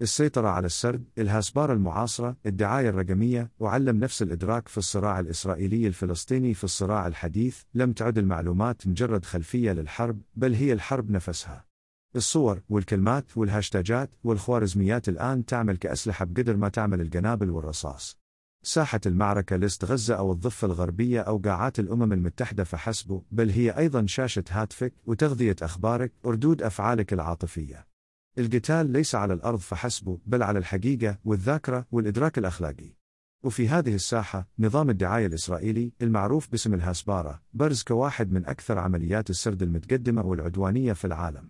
السيطرة على السرد، الهاسبارة المعاصرة، الدعاية الرقمية، وعلم نفس الإدراك في الصراع الإسرائيلي الفلسطيني. في الصراع الحديث لم تعد المعلومات مجرد خلفية للحرب، بل هي الحرب نفسها. الصور والكلمات والهاشتاجات والخوارزميات الآن تعمل كأسلحة بقدر ما تعمل القنابل والرصاص. ساحة المعركة ليست غزة أو الضفة الغربية أو قاعات الأمم المتحدة فحسب، بل هي أيضا شاشة هاتفك وتغذية أخبارك وردود أفعالك العاطفية. القتال ليس على الأرض فحسب، بل على الحقيقة والذاكرة والإدراك الأخلاقي. وفي هذه الساحة، نظام الدعاية الإسرائيلي المعروف باسم الهاسبارة برز كواحد من أكثر عمليات السرد المتقدمة والعدوانية في العالم.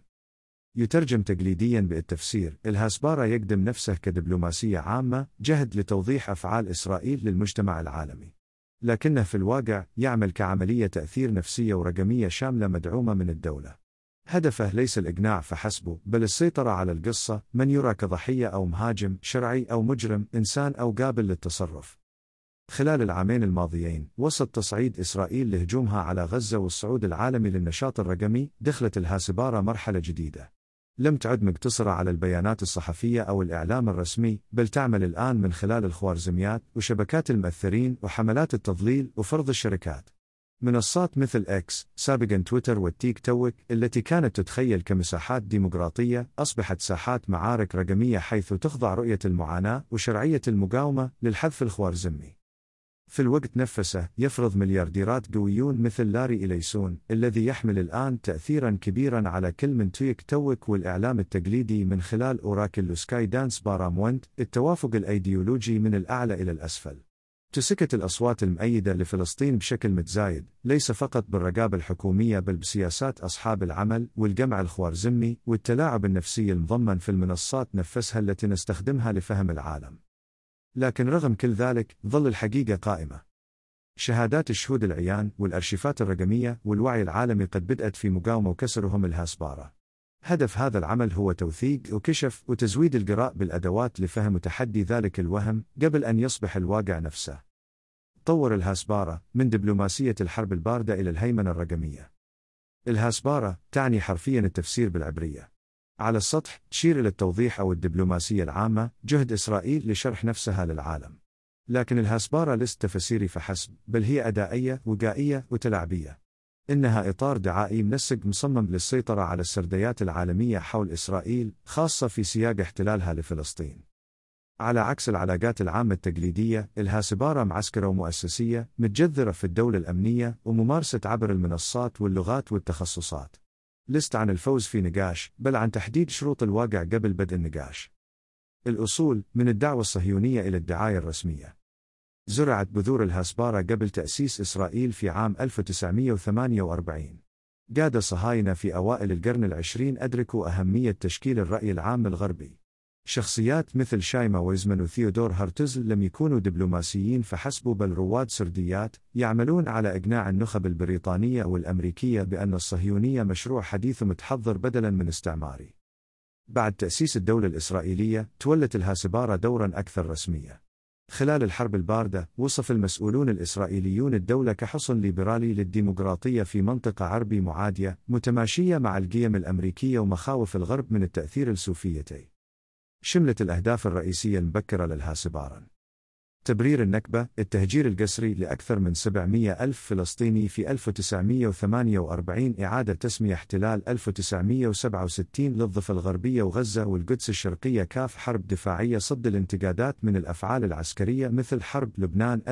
يترجم تقليديا بالتفسير، الهاسبارة يقدم نفسه كدبلوماسية عامة جهد لتوضيح أفعال إسرائيل للمجتمع العالمي، لكنه في الواقع يعمل كعملية تأثير نفسية ورقمية شاملة مدعومة من الدولة. هدفه ليس الإقناع فحسب، بل السيطرة على القصة، من يرى كضحية أو مهاجم شرعي أو مجرم، إنسان أو قابل للتصرف. خلال العامين الماضيين، وسط تصعيد إسرائيل لهجومها على غزة والصعود العالمي للنشاط الرقمي، دخلت الهاسبارة مرحلة جديدة. لم تعد مقتصرة على البيانات الصحفية أو الإعلام الرسمي، بل تعمل الآن من خلال الخوارزميات وشبكات المؤثرين وحملات التضليل وفرض الشركات. منصات مثل إكس، سابقاً تويتر والتيك توك، التي كانت تتخيل كمساحات ديمقراطية، أصبحت ساحات معارك رقمية حيث تخضع رؤية المعاناة وشرعية المقاومة للحذف الخوارزمي. في الوقت نفسه، يفرض مليارديرات قويون مثل لاري إليسون، الذي يحمل الآن تأثيراً كبيراً على كل من تيك توك والإعلام التقليدي من خلال أوراكل سكاي دانس بارامونت، التوافق الأيديولوجي من الأعلى إلى الأسفل. تسكت الأصوات المؤيدة لفلسطين بشكل متزايد، ليس فقط بالرقابة الحكومية بل بسياسات أصحاب العمل والجمع الخوارزمي والتلاعب النفسي المضمن في المنصات نفسها التي نستخدمها لفهم العالم. لكن رغم كل ذلك، ظل الحقيقة قائمة. شهادات الشهود العيان والأرشيفات الرقمية والوعي العالمي قد بدأت في مقاومة وكسرهم الهاسبارة. هدف هذا العمل هو توثيق وكشف وتزويد القراء بالأدوات لفهم وتحدي ذلك الوهم قبل أن يصبح الواقع نفسه. طور الهاسبارة من دبلوماسية الحرب الباردة إلى الهيمنة الرقمية. الهاسبارة تعني حرفيا التفسير بالعبرية. على السطح تشير إلى التوضيح أو الدبلوماسية العامة، جهد إسرائيل لشرح نفسها للعالم. لكن الهاسبارة ليست تفسيري فحسب، بل هي أدائية وقائية وتلاعبية. إنها إطار دعائي منسق مصمم للسيطرة على السرديات العالمية حول إسرائيل، خاصة في سياق احتلالها لفلسطين. على عكس العلاقات العامة التقليدية، الهاسبارة معسكرة ومؤسسية، متجذرة في الدولة الأمنية وممارسة عبر المنصات واللغات والتخصصات. لست عن الفوز في نقاش، بل عن تحديد شروط الواقع قبل بدء النقاش. الأصول، من الدعوة الصهيونية إلى الدعاية الرسمية. زرعت بذور الهاسبارة قبل تأسيس إسرائيل في عام 1948. قاد صهاينة في أوائل القرن العشرين أدركوا أهمية تشكيل الرأي العام الغربي. شخصيات مثل شايما ويزمان وثيودور هرتزل لم يكونوا دبلوماسيين فحسب، بل رواد سرديات يعملون على إقناع النخب البريطانية والأمريكية بأن الصهيونية مشروع حديث متحضر بدلاً من استعماري. بعد تأسيس الدولة الإسرائيلية، تولت الهاسبارة دوراً أكثر رسمية. خلال الحرب الباردة، وصف المسؤولون الإسرائيليون الدولة كحصن ليبرالي للديمقراطية في منطقة عربي معادية، متماشية مع القيم الأمريكية ومخاوف الغرب من التأثير السوفيتي. شملت الأهداف الرئيسية المبكرة للهاسبارة: تبرير النكبة، التهجير القسري لأكثر من 700 ألف فلسطيني في 1948، إعادة تسمية احتلال 1967 للضفة الغربية وغزة والقدس الشرقية كاف، حرب دفاعية صد الانتقادات من الأفعال العسكرية مثل حرب لبنان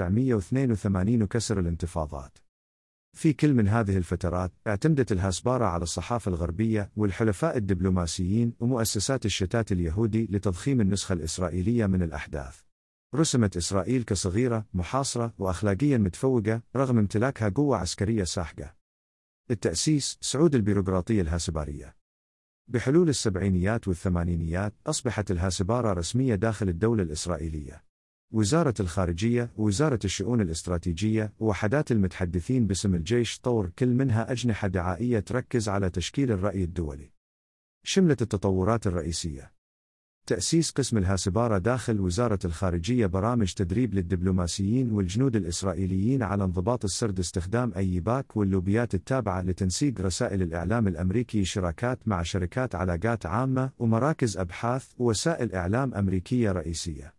1982 وكسر الانتفاضات. في كل من هذه الفترات، اعتمدت الهاسبارة على الصحافة الغربية والحلفاء الدبلوماسيين ومؤسسات الشتات اليهودي لتضخيم النسخة الإسرائيلية من الأحداث. رسمت إسرائيل كصغيرة، محاصرة، وأخلاقيا متفوقة، رغم امتلاكها قوة عسكرية ساحقة. التأسيس، صعود البيروقراطية الهاسبارية. بحلول السبعينيات والثمانينيات، أصبحت الهاسبارة رسمية داخل الدولة الإسرائيلية. وزارة الخارجية ووزارة الشؤون الاستراتيجية ووحدات المتحدثين باسم الجيش طور كل منها أجنحة دعائية تركز على تشكيل الرأي الدولي. شملت التطورات الرئيسية: تأسيس قسم الهاسبارة داخل وزارة الخارجية، برامج تدريب للدبلوماسيين والجنود الإسرائيليين على انضباط السرد، استخدام أي باك واللوبيات التابعة لتنسيق رسائل الإعلام الأمريكي، شراكات مع شركات علاقات عامة ومراكز أبحاث ووسائل إعلام أمريكية رئيسية.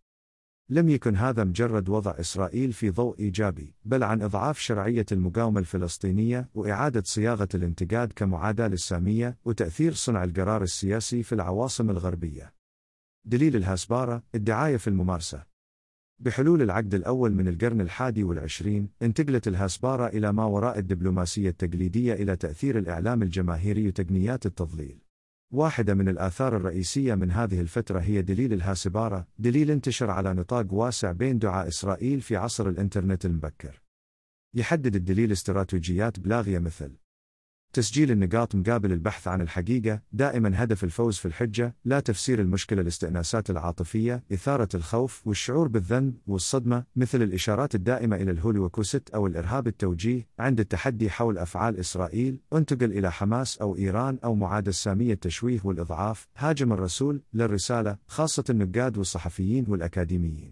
لم يكن هذا مجرد وضع إسرائيل في ضوء إيجابي، بل عن إضعاف شرعية المقاومة الفلسطينية وإعادة صياغة الانتقاد كمعاداة للسامية وتأثير صنع القرار السياسي في العواصم الغربية. دليل الهاسبارة: الدعاية في الممارسة. بحلول العقد الأول من القرن ال21 انتقلت الهاسبارة إلى ما وراء الدبلوماسية التقليدية إلى تأثير الإعلام الجماهيري وتقنيات التضليل. واحدة من الآثار الرئيسية من هذه الفترة هي دليل الهاسبارة، دليل انتشر على نطاق واسع بين دعاة إسرائيل في عصر الإنترنت المبكر. يحدد الدليل استراتيجيات بلاغية مثل تسجيل النقاط مقابل البحث عن الحقيقة، دائما هدف الفوز في الحجة، لا تفسير المشكلة، الاستئناسات العاطفية، إثارة الخوف والشعور بالذنب والصدمة مثل الإشارات الدائمة إلى الهولوكوست أو الإرهاب، التوجيه عند التحدي حول أفعال إسرائيل، انتقل إلى حماس أو إيران أو معاداة السامية، التشويه والإضعاف، هاجم الرسول للرسالة، خاصة النقاد والصحفيين والأكاديميين.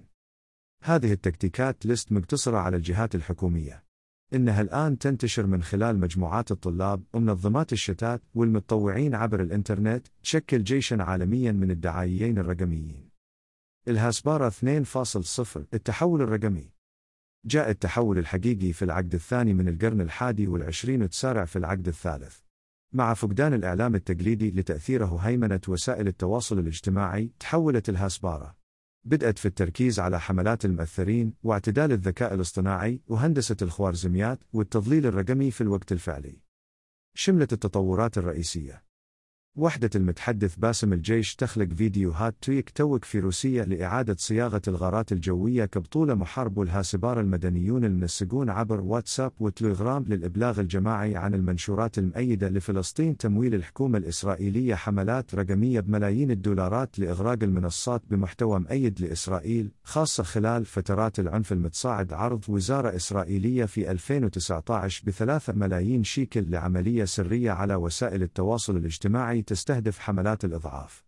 هذه التكتيكات لست مقتصرة على الجهات الحكومية، إنها الآن تنتشر من خلال مجموعات الطلاب ومنظمات الشتات والمتطوعين عبر الإنترنت، تشكل جيشاً عالمياً من الدعايين الرقميين. الهاسبارة 2.0: التحول الرقمي. جاء التحول الحقيقي في العقد الثاني من القرن ال21 وتسارع في العقد الثالث. مع فقدان الإعلام التقليدي لتأثيره هيمنة وسائل التواصل الاجتماعي، تحولت الهاسبارة. بدأت في التركيز على حملات المؤثرين واعتدال الذكاء الاصطناعي وهندسة الخوارزميات والتضليل الرقمي في الوقت الفعلي. شملت التطورات الرئيسية: وحدة المتحدث باسم الجيش تخلق فيديوهات تويك توك في روسيا لإعادة صياغة الغارات الجوية كبطولة محارب، والهاسبارة المدنيون المنسقون عبر واتساب وتليجرام للإبلاغ الجماعي عن المنشورات المؤيدة لفلسطين، تمويل الحكومة الإسرائيلية حملات رقمية بملايين الدولارات لإغراق المنصات بمحتوى مؤيد لإسرائيل، خاصة خلال فترات العنف المتصاعد، عرض وزارة إسرائيلية في 2019 ب3 ملايين شيكل لعملية سرية على وسائل التواصل الاجتماعي تستهدف حملات الإضعاف.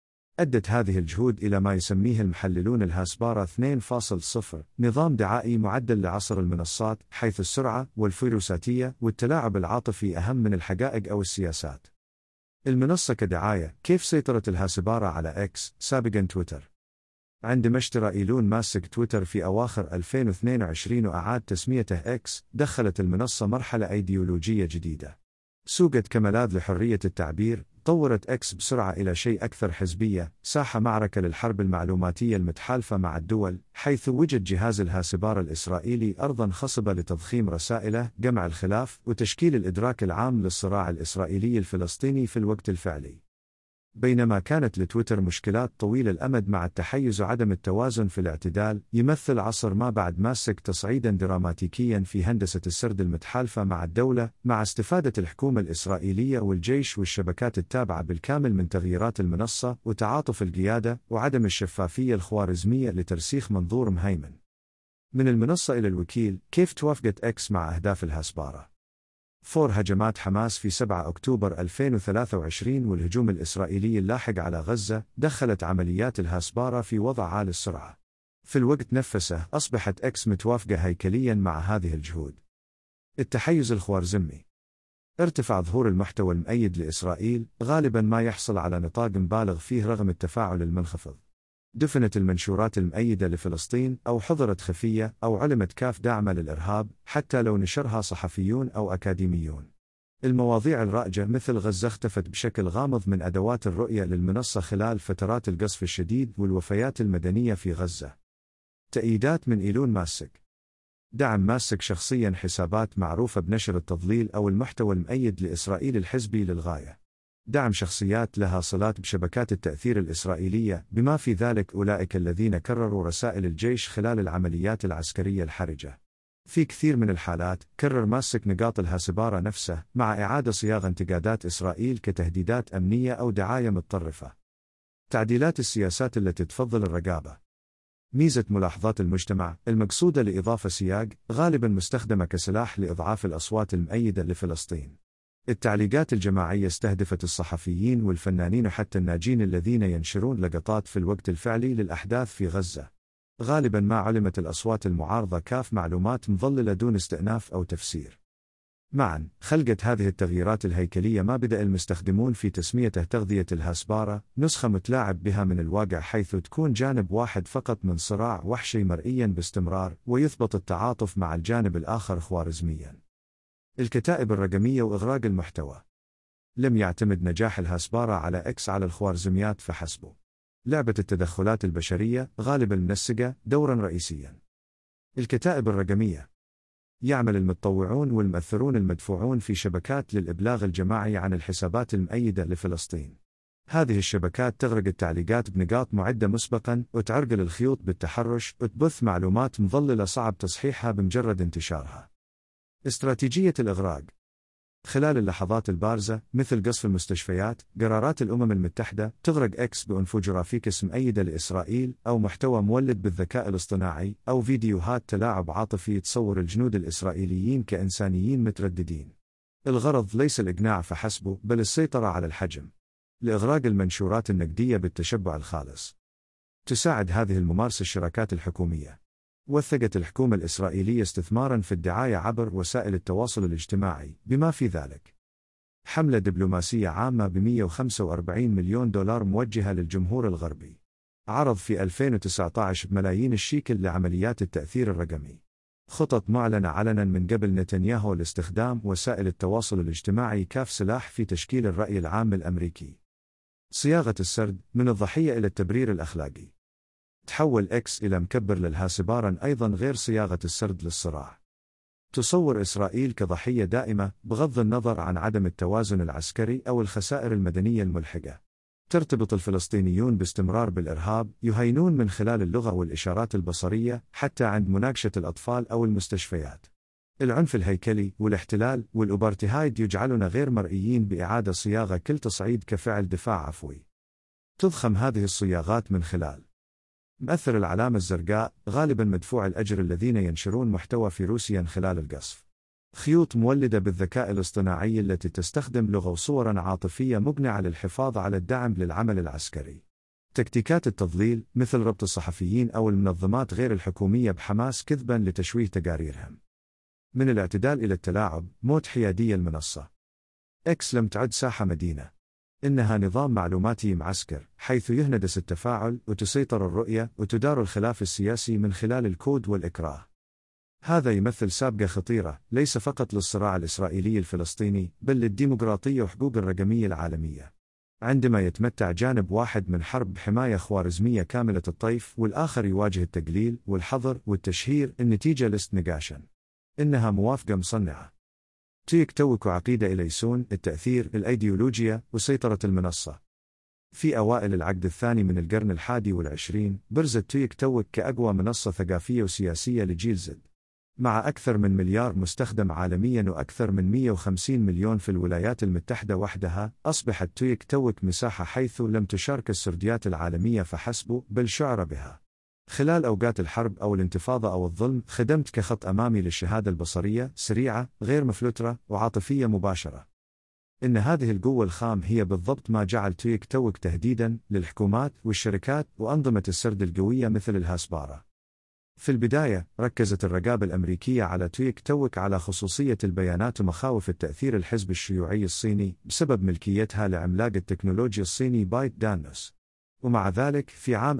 أدت هذه الجهود إلى ما يسميه المحللون الهاسبارة 2.0: نظام دعائي معدل لعصر المنصات، حيث السرعة والفيروساتية والتلاعب العاطفي أهم من الحقائق أو السياسات. المنصة كدعاية: كيف سيطرت الهاسبارة على إكس سابقاً تويتر؟ عندما اشترى إيلون ماسك تويتر في أواخر 2022 وأعاد تسميته إكس، دخلت المنصة مرحلة أيديولوجية جديدة. سوقت كملاذ لحرية التعبير، طورت إكس بسرعة إلى شيء أكثر حزبية، ساحة معركة للحرب المعلوماتية المتحالفة مع الدول، حيث وجد جهاز الهاسبارة الإسرائيلي أرضاً خصبة لتضخيم رسائله، جمع الخلاف، وتشكيل الإدراك العام للصراع الإسرائيلي الفلسطيني في الوقت الفعلي. بينما كانت لتويتر مشكلات طويلة الأمد مع التحيز وعدم التوازن في الاعتدال، يمثل عصر ما بعد ماسك تصعيداً دراماتيكياً في هندسة السرد المتحالفة مع الدولة، مع استفادة الحكومة الإسرائيلية والجيش والشبكات التابعة بالكامل من تغييرات المنصة وتعاطف القيادة وعدم الشفافية الخوارزمية لترسيخ منظور مهيمن. من المنصة إلى الوكيل: كيف توافقت إكس مع أهداف الهاسبارة؟ فور هجمات حماس في 7 أكتوبر 2023 والهجوم الإسرائيلي اللاحق على غزة دخلت عمليات الهاسبارة في وضع عالي السرعة. في الوقت نفسه أصبحت إكس متوافقة هيكلياً مع هذه الجهود. التحيز الخوارزمي: ارتفع ظهور المحتوى المؤيد لإسرائيل، غالباً ما يحصل على نطاق مبالغ فيه رغم التفاعل المنخفض. دفنت المنشورات المؤيدة لفلسطين، أو حضرت خفية، أو علمت كاف داعمة للإرهاب، حتى لو نشرها صحفيون أو أكاديميون. المواضيع الرائجة مثل غزة اختفت بشكل غامض من أدوات الرؤية للمنصة خلال فترات القصف الشديد والوفيات المدنية في غزة. تأييدات من إيلون ماسك: دعم ماسك شخصياً حسابات معروفة بنشر التضليل أو المحتوى المؤيد لإسرائيل الحزبي للغاية. دعم شخصيات لها صلات بشبكات التأثير الإسرائيلية، بما في ذلك أولئك الذين كرروا رسائل الجيش خلال العمليات العسكرية الحرجة. في كثير من الحالات، كرر ماسك نقاط الهاسبارة نفسه، مع إعادة صياغة انتقادات إسرائيل كتهديدات أمنية أو دعاية متطرفة. تعديلات السياسات التي تفضل الرقابة: ميزة ملاحظات المجتمع، المقصودة لإضافة سياق، غالباً مستخدمة كسلاح لإضعاف الأصوات المؤيدة لفلسطين. التعليقات الجماعية استهدفت الصحفيين والفنانين حتى الناجين الذين ينشرون لقطات في الوقت الفعلي للأحداث في غزة. غالبا ما علمت الأصوات المعارضة كاف معلومات مضللة دون استئناف أو تفسير. معا، خلقت هذه التغييرات الهيكلية ما بدأ المستخدمون في تسميته تغذية الهسبارة، نسخة متلاعب بها من الواقع حيث تكون جانب واحد فقط من صراع وحشي مرئيا باستمرار، ويثبت التعاطف مع الجانب الآخر خوارزميا. الكتائب الرقمية وإغراق المحتوى. لم يعتمد نجاح الهسبارة على إكس على الخوارزميات فحسب. لعبت التدخلات البشرية غالبا المنسقة دورا رئيسيا. الكتائب الرقمية. يعمل المتطوعون والمؤثرون المدفوعون في شبكات للإبلاغ الجماعي عن الحسابات المؤيدة لفلسطين. هذه الشبكات تغرق التعليقات بنقاط معدة مسبقا، وتعرقل الخيوط بالتحرش، وتبث معلومات مضللة صعب تصحيحها بمجرد انتشارها. استراتيجية الإغراق. خلال اللحظات البارزة مثل قصف المستشفيات، قرارات الأمم المتحدة تغرق إكس بإنفوجرافيكس مؤيدة لإسرائيل، أو محتوى مولد بالذكاء الاصطناعي، أو فيديوهات تلاعب عاطفي تصور الجنود الإسرائيليين كإنسانيين مترددين. الغرض ليس الإقناع فحسب، بل السيطرة على الحجم. لإغراق المنشورات النقدية بالتشبع الخالص. تساعد هذه الممارسة الشراكات الحكومية. وثقت الحكومة الإسرائيلية استثماراً في الدعاية عبر وسائل التواصل الاجتماعي، بما في ذلك حملة دبلوماسية عامة ب$145 مليون موجهة للجمهور الغربي. عرض في 2019 بملايين الشيكل لعمليات التأثير الرقمي. خطط معلنة علنا من قبل نتنياهو لاستخدام وسائل التواصل الاجتماعي كاف سلاح في تشكيل الرأي العام الأمريكي. صياغة السرد من الضحية إلى التبرير الأخلاقي. تحول إكس إلى مكبر للهاسبارة أيضا غير صياغة السرد للصراع. تصور إسرائيل كضحية دائمة بغض النظر عن عدم التوازن العسكري أو الخسائر المدنية الملحقة. ترتبط الفلسطينيون باستمرار بالإرهاب، يهينون من خلال اللغة والإشارات البصرية حتى عند مناقشة الأطفال أو المستشفيات. العنف الهيكلي والاحتلال والأبارتهايد يجعلنا غير مرئيين بإعادة صياغة كل تصعيد كفعل دفاع عفوي. تضخم هذه الصياغات من خلال مؤثر العلامة الزرقاء، غالبا مدفوع الأجر الذين ينشرون محتوى في روسيا خلال القصف. خيوط مولدة بالذكاء الاصطناعي التي تستخدم لغة وصورا عاطفية مقنعة للحفاظ على الدعم للعمل العسكري. تكتيكات التضليل مثل ربط الصحفيين أو المنظمات غير الحكومية بحماس كذبا لتشويه تقاريرهم. من الاعتدال إلى التلاعب، موت حيادية المنصة. إكس لم تعد ساحة مدينة. إنها نظام معلوماتي معسكر، حيث يهندس التفاعل وتسيطر الرؤية وتدار الخلاف السياسي من خلال الكود والإكراه. هذا يمثل سابقة خطيرة ليس فقط للصراع الإسرائيلي الفلسطيني، بل للديمقراطية وحقوق الرقمية العالمية. عندما يتمتع جانب واحد من حرب بحماية خوارزمية كاملة الطيف والآخر يواجه التقليل والحظر والتشهير، النتيجة لست نقاشا. إنها موافقة مصنعة. تيك توك عقيدة إليسون، التأثير، الأيديولوجيا، وسيطرة المنصة. في أوائل العقد الثاني من القرن 21 برزت تيك توك كأقوى منصة ثقافية وسياسية لجيل زد. مع أكثر من مليار مستخدم عالميا وأكثر من 150 مليون في الولايات المتحدة وحدها، أصبحت تيك توك مساحة حيث لم تشارك السرديات العالمية فحسب، بل شعر بها. خلال أوقات الحرب أو الانتفاضة أو الظلم، خدمت كخط أمامي للشهادة البصرية، سريعة، غير مفلترة، وعاطفية مباشرة. إن هذه القوة الخام هي بالضبط ما جعل تيك توك تهديداً للحكومات والشركات وأنظمة السرد القوية مثل الهسبارة. في البداية، ركزت الرقابة الأمريكية على تيك توك على خصوصية البيانات ومخاوف التأثير الحزب الشيوعي الصيني بسبب ملكيتها لعملاق التكنولوجيا الصيني بايت دانوس. ومع ذلك، في عام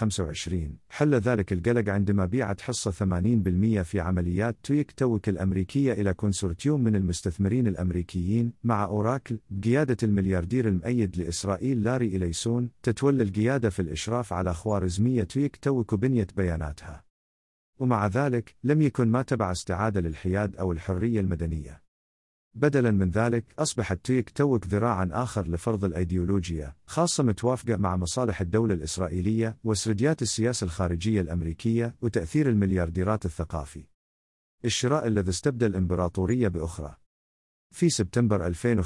2025 حل ذلك القلق عندما بيعت حصة 80% في عمليات تيك توك الأمريكية إلى كونسورتيوم من المستثمرين الأمريكيين مع أوراكل بقيادة الملياردير المؤيد لإسرائيل لاري إليسون، تتولى القيادة في الإشراف على خوارزمية تيك توك وبنية بياناتها. ومع ذلك، لم يكن ما تبع استعادة للحياد أو الحرية المدنية. بدلاً من ذلك، أصبحت تيك توك ذراعاً آخر لفرض الأيديولوجيا، خاصة متوافقة مع مصالح الدولة الإسرائيلية وسرديات السياسة الخارجية الأمريكية وتأثير المليارديرات الثقافي. الشراء الذي استبدل الإمبراطورية بأخرى. في سبتمبر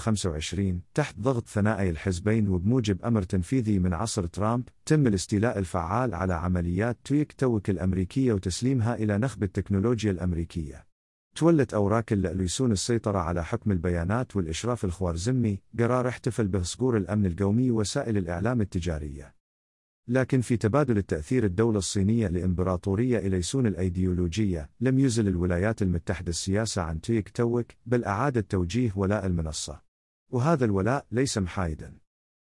2025، تحت ضغط ثنائي الحزبين وبموجب أمر تنفيذي من عصر ترامب، تم الاستيلاء الفعال على عمليات تيك توك الأمريكية وتسليمها إلى نخب التكنولوجيا الأمريكية. تولت أوراكل لأليسون السيطرة على حكم البيانات والإشراف الخوارزمي، قرار احتفل به صقور الأمن القومي ووسائل الإعلام التجارية. لكن في تبادل التأثير الدولة الصينية لإمبراطورية إليسون الأيديولوجية، لم يزل الولايات المتحدة السياسة عن تويك توك، بل أعادت توجيه ولاء المنصة. وهذا الولاء ليس محايدا.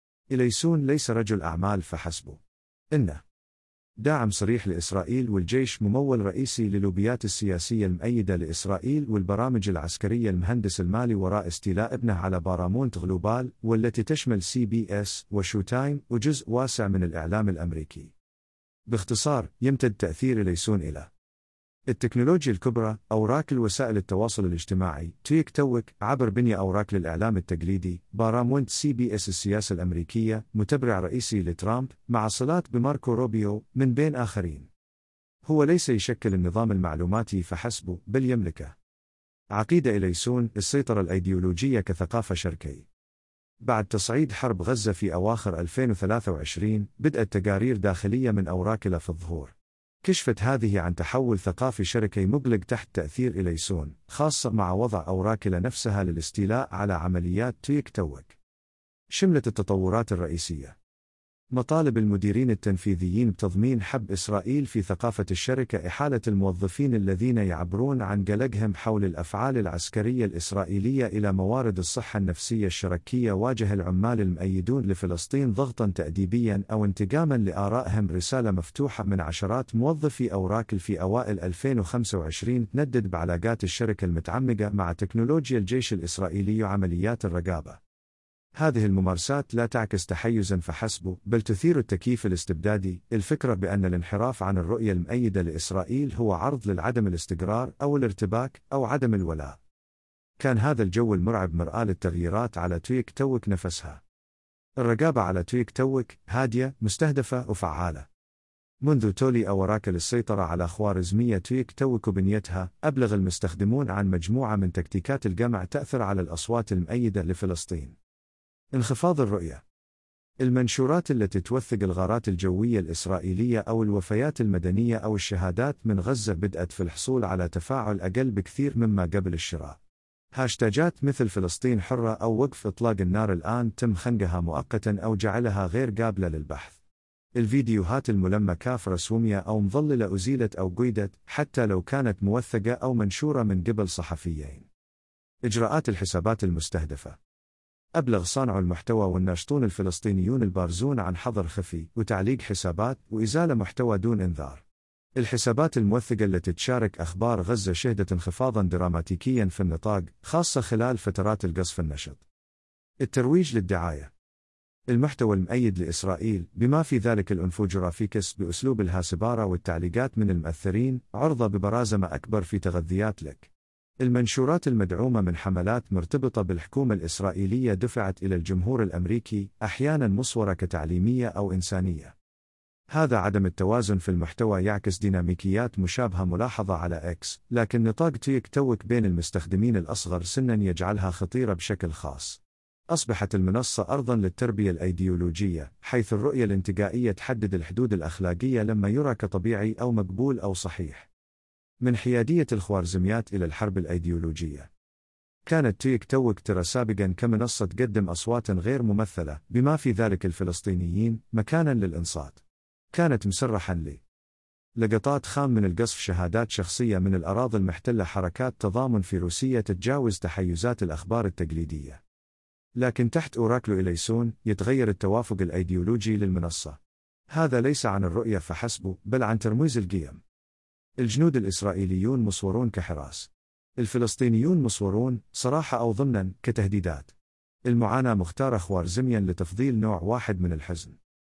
إليسون ليس رجل أعمال فحسب، إنه داعم صريح لإسرائيل والجيش، ممول رئيسي للوبيات السياسية المؤيدة لإسرائيل والبرامج العسكرية، المهندس المالي وراء استيلاء ابنه على بارامونت غلوبال، والتي تشمل CBS وشو تايم وجزء واسع من الإعلام الأمريكي. باختصار، يمتد تأثير إليسون إلى التكنولوجيا الكبرى، أوراكل وسائل التواصل الاجتماعي، تويك توك عبر بنية أوراكل الإعلام التقليدي، بارامونت CBS السياسة الأمريكية، متبرع رئيسي لترامب، مع صلات بماركو روبيو، من بين آخرين. هو ليس يشكل النظام المعلوماتي فحسب، بل يملكه. عقيدة إليسون: السيطرة الأيديولوجية كثقافة شركي. بعد تصعيد حرب غزة في أواخر 2023، بدأت تقارير داخلية من أوراكل في الظهور. كشفت هذه عن تحول ثقافي شركي مقلق تحت تأثير إليسون، خاصة مع وضع أوراكل نفسها للاستيلاء على عمليات تويك توك. شملت التطورات الرئيسية: مطالب المديرين التنفيذيين بتضمين حب إسرائيل في ثقافة الشركة، إحالة الموظفين الذين يعبرون عن قلقهم حول الأفعال العسكرية الإسرائيلية إلى موارد الصحة النفسية الشركية، واجه العمال المؤيدون لفلسطين ضغطا تأديبيا أو انتقاما لآرائهم. رسالة مفتوحة من عشرات موظفي أوراكل في أوائل 2025 تندد بعلاقات الشركة المتعمقة مع تكنولوجيا الجيش الإسرائيلي وعمليات الرقابة. هذه الممارسات لا تعكس تحيزا فحسب، بل تثير التكييف الاستبدادي، الفكرة بأن الانحراف عن الرؤية المؤيدة لإسرائيل هو عرض للعدم الاستقرار أو الارتباك أو عدم الولاء. كان هذا الجو المرعب مرآة للتغييرات على تويك توك نفسها. الرقابة على تويك توك هادية، مستهدفة وفعالة. منذ تولي أوراكل السيطرة على خوارزمية تويك توك وبنيتها، أبلغ المستخدمون عن مجموعة من تكتيكات الجمع تأثر على الأصوات المؤيدة لفلسطين. انخفاض الرؤية. المنشورات التي توثق الغارات الجوية الإسرائيلية أو الوفيات المدنية أو الشهادات من غزة بدأت في الحصول على تفاعل أقل بكثير مما قبل الشراء. هاشتاجات مثل فلسطين حرة أو وقف إطلاق النار الآن تم خنقها مؤقتا أو جعلها غير قابلة للبحث. الفيديوهات الملمة كاف رسومية أو مظللة أزيلت أو قيدت، حتى لو كانت موثقة أو منشورة من قبل صحفيين. إجراءات الحسابات المستهدفة. أبلغ صانع المحتوى والناشطون الفلسطينيون البارزون عن حظر خفي وتعليق حسابات وإزالة محتوى دون إنذار. الحسابات الموثقة التي تشارك أخبار غزة شهدت انخفاضا دراماتيكيا في النطاق، خاصة خلال فترات القصف النشط. الترويج للدعاية. المحتوى المؤيد لإسرائيل، بما في ذلك الانفوجرافيكس بأسلوب الهاسبارة والتعليقات من المؤثرين، عرضة ببرازمة أكبر في تغذيات لك. المنشورات المدعومة من حملات مرتبطة بالحكومة الإسرائيلية دفعت إلى الجمهور الأمريكي، أحيانا مصورة كتعليمية أو إنسانية. هذا عدم التوازن في المحتوى يعكس ديناميكيات مشابهة ملاحظة على إكس، لكن نطاق تويك توك بين المستخدمين الأصغر سنا يجعلها خطيرة بشكل خاص. أصبحت المنصة أرضاً للتربية الأيديولوجية، حيث الرؤية الانتقائية تحدد الحدود الأخلاقية لما يرى كطبيعي أو مقبول أو صحيح. من حيادية الخوارزميات إلى الحرب الأيديولوجية. كانت تويك توك ترى سابقاً كمنصة تقدم أصوات غير ممثلة، بما في ذلك الفلسطينيين، مكاناً للإنصات. كانت مسرحاً لقطات خام من القصف، شهادات شخصية من الأراضي المحتلة، حركات تضامن في روسية تتجاوز تحيزات الأخبار التقليدية. لكن تحت أوراكل إليسون، يتغير التوافق الأيديولوجي للمنصة. هذا ليس عن الرؤية فحسب، بل عن ترميز القيم. الجنود الإسرائيليون مصورون كحراس. الفلسطينيون مصورون، صراحة أو ضمنا، كتهديدات. المعاناة مختارة خوارزميا لتفضيل نوع واحد من الحزن.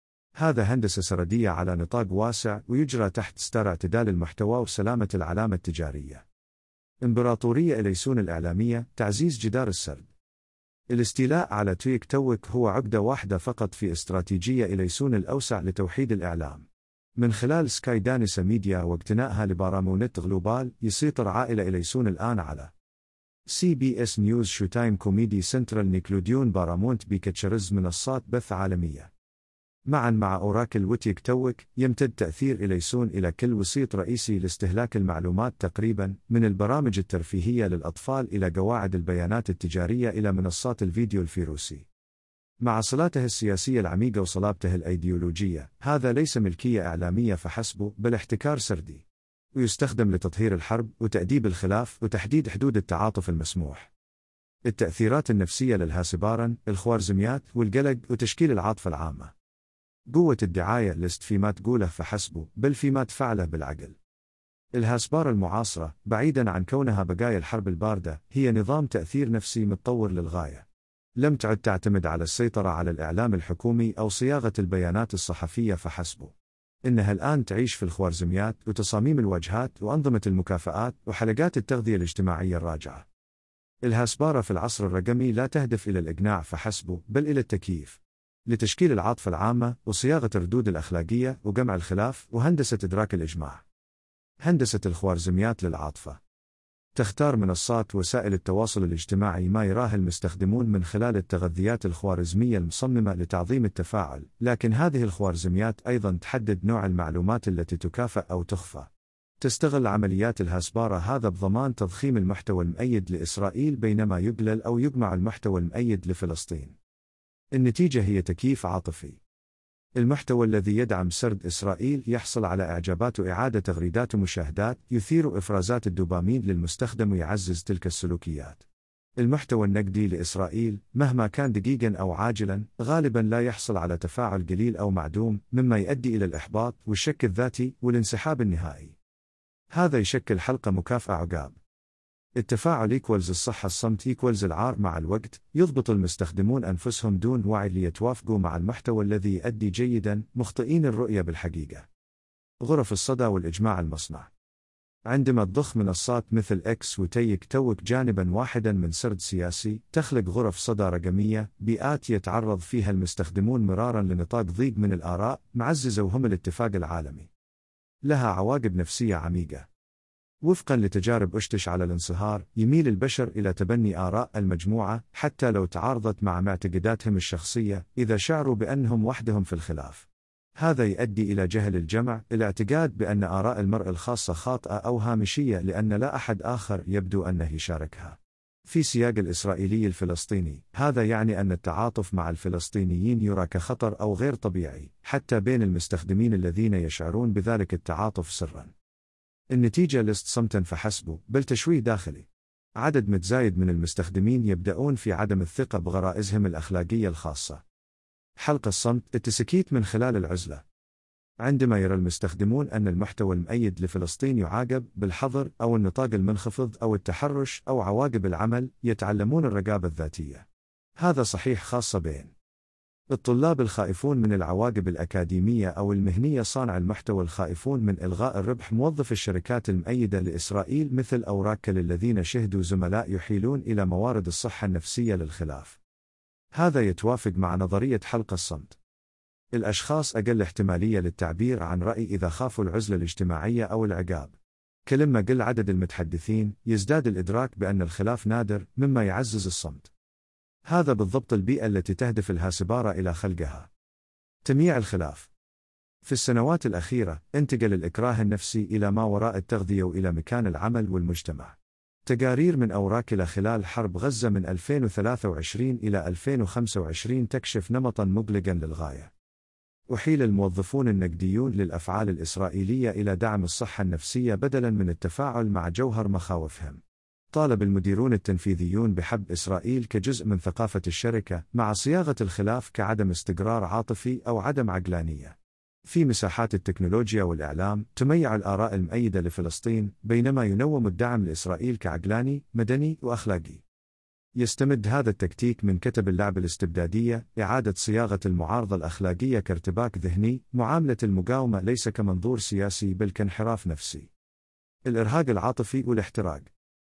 هذا هندسة سردية على نطاق واسع، ويجرى تحت ستار اعتدال المحتوى وسلامة العلامة التجارية. إمبراطورية إليسون الإعلامية، تعزيز جدار السرد. الاستيلاء على تويك توك هو عقدة واحدة فقط في استراتيجية إليسون الأوسع لتوحيد الإعلام. من خلال سكاي دانسا ميديا واقتنائها لبارامونت غلوبال، يسيطر عائلة إليسون الآن على CBS نيوز، شو تايم، كوميدي سنترال، نيكلوديون، بارامونت، بيكتشرز، منصات بث عالمية. معا مع أوراكل وتيك توك، يمتد تأثير إليسون إلى كل وسيط رئيسي لاستهلاك المعلومات تقريبا، من البرامج الترفيهية للأطفال إلى قواعد البيانات التجارية إلى منصات الفيديو الفيروسي. مع صلاته السياسية العميقة وصلابته الأيديولوجية، هذا ليس ملكية إعلامية فحسب، بل احتكار سردي. ويستخدم لتطهير الحرب وتأديب الخلاف وتحديد حدود التعاطف المسموح. التأثيرات النفسية للهاسبارن، الخوارزميات والقلق وتشكيل العاطفة العامة. قوة الدعاية لست فيما تقوله فحسبه، بل فيما تفعله بالعقل. الهاسبارة المعاصرة، بعيداً عن كونها بقايا الحرب الباردة، هي نظام تأثير نفسي متطور للغاية. لم تعد تعتمد على السيطرة على الإعلام الحكومي أو صياغة البيانات الصحفية فحسبه. إنها الآن تعيش في الخوارزميات وتصاميم الواجهات وأنظمة المكافآت وحلقات التغذية الاجتماعية الراجعة. الهاسبارة في العصر الرقمي لا تهدف إلى الإقناع فحسبه، بل إلى التكييف. لتشكيل العاطفة العامة وصياغة الردود الأخلاقية وجمع الخلاف وهندسة إدراك الإجماع. هندسة الخوارزميات للعاطفة. تختار منصات وسائل التواصل الاجتماعي ما يراه المستخدمون من خلال التغذيات الخوارزمية المصممة لتعظيم التفاعل، لكن هذه الخوارزميات أيضا تحدد نوع المعلومات التي تكافئ أو تخفى. تستغل عمليات الهاسبارة هذا بضمان تضخيم المحتوى المؤيد لإسرائيل بينما يقلل أو يجمع المحتوى المؤيد لفلسطين. النتيجة هي تكييف عاطفي. المحتوى الذي يدعم سرد إسرائيل يحصل على إعجابات وإعادة تغريدات ومشاهدات، يثير إفرازات الدوبامين للمستخدم ويعزز تلك السلوكيات. المحتوى النقدي لإسرائيل، مهما كان دقيقاً أو عاجلاً، غالباً لا يحصل على تفاعل قليل أو معدوم، مما يؤدي إلى الإحباط والشك الذاتي والانسحاب النهائي. هذا يشكل حلقة مكافأة عقاب. التفاعل الصحة، الصمت العار. مع الوقت، يضبط المستخدمون أنفسهم دون وعي ليتوافقوا مع المحتوى الذي يؤدي جيدا، مخطئين الرؤية بالحقيقة. غرف الصدى والإجماع المصنع. عندما تضخ منصات مثل إكس وتيك توك جانبا واحدا من سرد سياسي، تخلق غرف صدى رقمية، بيئات يتعرض فيها المستخدمون مرارا لنطاق ضيق من الآراء، معززة وهم الاتفاق العالمي. لها عواقب نفسية عميقة. وفقاً لتجارب أشتش على الانصهار، يميل البشر إلى تبني آراء المجموعة حتى لو تعارضت مع معتقداتهم الشخصية، إذا شعروا بأنهم وحدهم في الخلاف. هذا يؤدي إلى جهل الجمع، الاعتقاد بأن آراء المرء الخاصة خاطئة أو هامشية لأن لا أحد آخر يبدو أنه يشاركها. في سياق الإسرائيلي الفلسطيني، هذا يعني أن التعاطف مع الفلسطينيين يرى كخطر أو غير طبيعي، حتى بين المستخدمين الذين يشعرون بذلك التعاطف سراً. النتيجة لست صمتا فحسبه، بل تشويه داخلي. عدد متزايد من المستخدمين يبدأون في عدم الثقة بغرائزهم الأخلاقية الخاصة. حلقة الصمت، التسكيت من خلال العزلة. عندما يرى المستخدمون أن المحتوى المؤيد لفلسطين يعاقب بالحظر أو النطاق المنخفض أو التحرش أو عواقب العمل، يتعلمون الرقابة الذاتية. هذا صحيح خاصة بين الطلاب الخائفون من العواقب الأكاديمية أو المهنية، صانع المحتوى الخائفون من إلغاء الربح، موظف الشركات المؤيدة لإسرائيل مثل أوراكل الذين شهدوا زملاء يحيلون إلى موارد الصحة النفسية للخلاف. هذا يتوافق مع نظرية حلقة الصمت. الأشخاص أقل احتمالية للتعبير عن رأي إذا خافوا العزلة الاجتماعية أو العقاب. كلما قل عدد المتحدثين، يزداد الإدراك بأن الخلاف نادر، مما يعزز الصمت. هذا بالضبط البيئة التي تهدف الهاسبارة إلى خلقها. تمييع الخلاف. في السنوات الأخيرة، انتقل الإكراه النفسي إلى ما وراء التغذية وإلى مكان العمل والمجتمع. تقارير من أوراكل خلال حرب غزة من 2023 إلى 2025 تكشف نمطاً مقلقاً للغاية. أحيل الموظفون النقديون للأفعال الإسرائيلية إلى دعم الصحة النفسية بدلاً من التفاعل مع جوهر مخاوفهم. طالب المديرون التنفيذيون بحب إسرائيل كجزء من ثقافة الشركة، مع صياغة الخلاف كعدم استقرار عاطفي أو عدم عقلانية. في مساحات التكنولوجيا والإعلام، تميع الآراء المؤيدة لفلسطين، بينما ينوم الدعم لإسرائيل كعقلاني، مدني وأخلاقي. يستمد هذا التكتيك من كتب اللعب الاستبدادية، إعادة صياغة المعارضة الأخلاقية كارتباك ذهني، معاملة المقاومة ليس كمنظور سياسي بل كانحراف نفسي. الإرهاق العاطفي والاحتراق.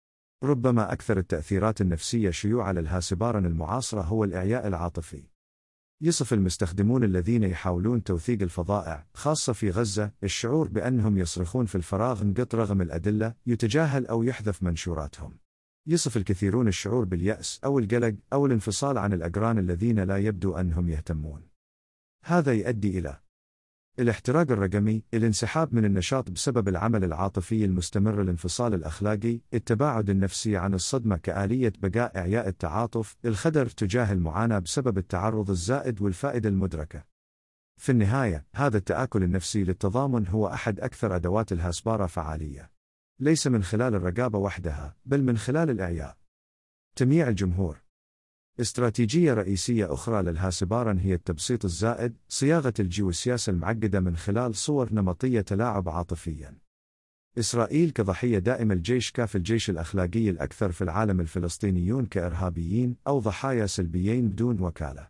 ربما أكثر التأثيرات النفسية شيوعاً للهاسبارن المعاصرة هو الإعياء العاطفي. يصف المستخدمون الذين يحاولون توثيق الفظائع، خاصة في غزة، الشعور بأنهم يصرخون في الفراغ نقط رغم الأدلة، يتجاهل أو يحذف منشوراتهم. يصف الكثيرون الشعور باليأس أو القلق أو الانفصال عن الأقران الذين لا يبدو أنهم يهتمون. هذا يؤدي إلى الاحتراق الرقمي، الانسحاب من النشاط بسبب العمل العاطفي المستمر، الانفصال الأخلاقي، التباعد النفسي عن الصدمة كآلية بقاء إعياء التعاطف، الخدر تجاه المعاناة بسبب التعرض الزائد والفائدة المدركة. في النهاية، هذا التآكل النفسي للتضامن هو أحد أكثر أدوات الهاسبارة فعالية. ليس من خلال الرقابة وحدها، بل من خلال الإعياء. تمييع الجمهور. استراتيجية رئيسية أخرى للهاسبارن هي التبسيط الزائد، صياغة الجيوسياسة المعقدة من خلال صور نمطية تلاعب عاطفيا. إسرائيل كضحية دائم، الجيش كاف الجيش الأخلاقي الأكثر في العالم، الفلسطينيون كإرهابيين أو ضحايا سلبيين بدون وكالة.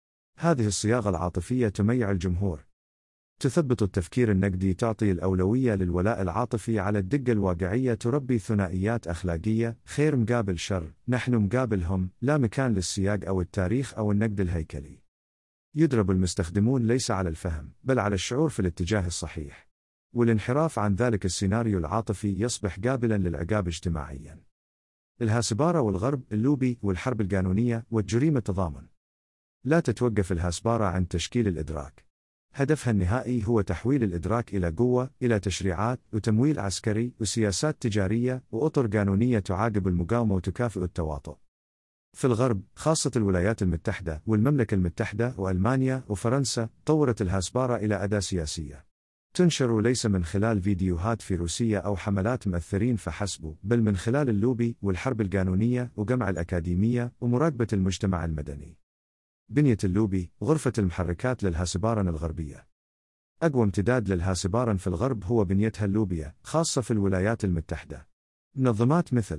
هذه الصياغة العاطفية تميع الجمهور. تثبط التفكير النقدي، تعطي الأولوية للولاء العاطفي على الدقة الواقعية، تربي ثنائيات أخلاقية، خير مقابل شر، نحن مقابلهم، لا مكان للسياق أو التاريخ أو النقد الهيكلي. يدرب المستخدمون ليس على الفهم، بل على الشعور في الاتجاه الصحيح. والانحراف عن ذلك السيناريو العاطفي يصبح قابلا للعقاب اجتماعيا. الهاسبارة والغرب، اللوبي والحرب القانونية والجريمة تضامن. لا تتوقف الهاسبارة عن تشكيل الإدراك. هدفها النهائي هو تحويل الإدراك إلى قوة، إلى تشريعات وتمويل عسكري وسياسات تجارية وأطر قانونية تعاقب المقاومة وتكافئ التواطؤ. في الغرب، خاصة الولايات المتحدة والمملكة المتحدة وألمانيا وفرنسا، طورت الهاسبارة إلى أداة سياسية. تنشر ليس من خلال فيديوهات فيروسية أو حملات مؤثرين فحسب، بل من خلال اللوبي والحرب القانونية وجمع الأكاديمية ومراقبة المجتمع المدني. بنية اللوبي، غرفة المحركات للهاسبارن الغربية. أقوى امتداد للهاسبارن في الغرب هو بنيتها اللوبية، خاصة في الولايات المتحدة. منظمات مثل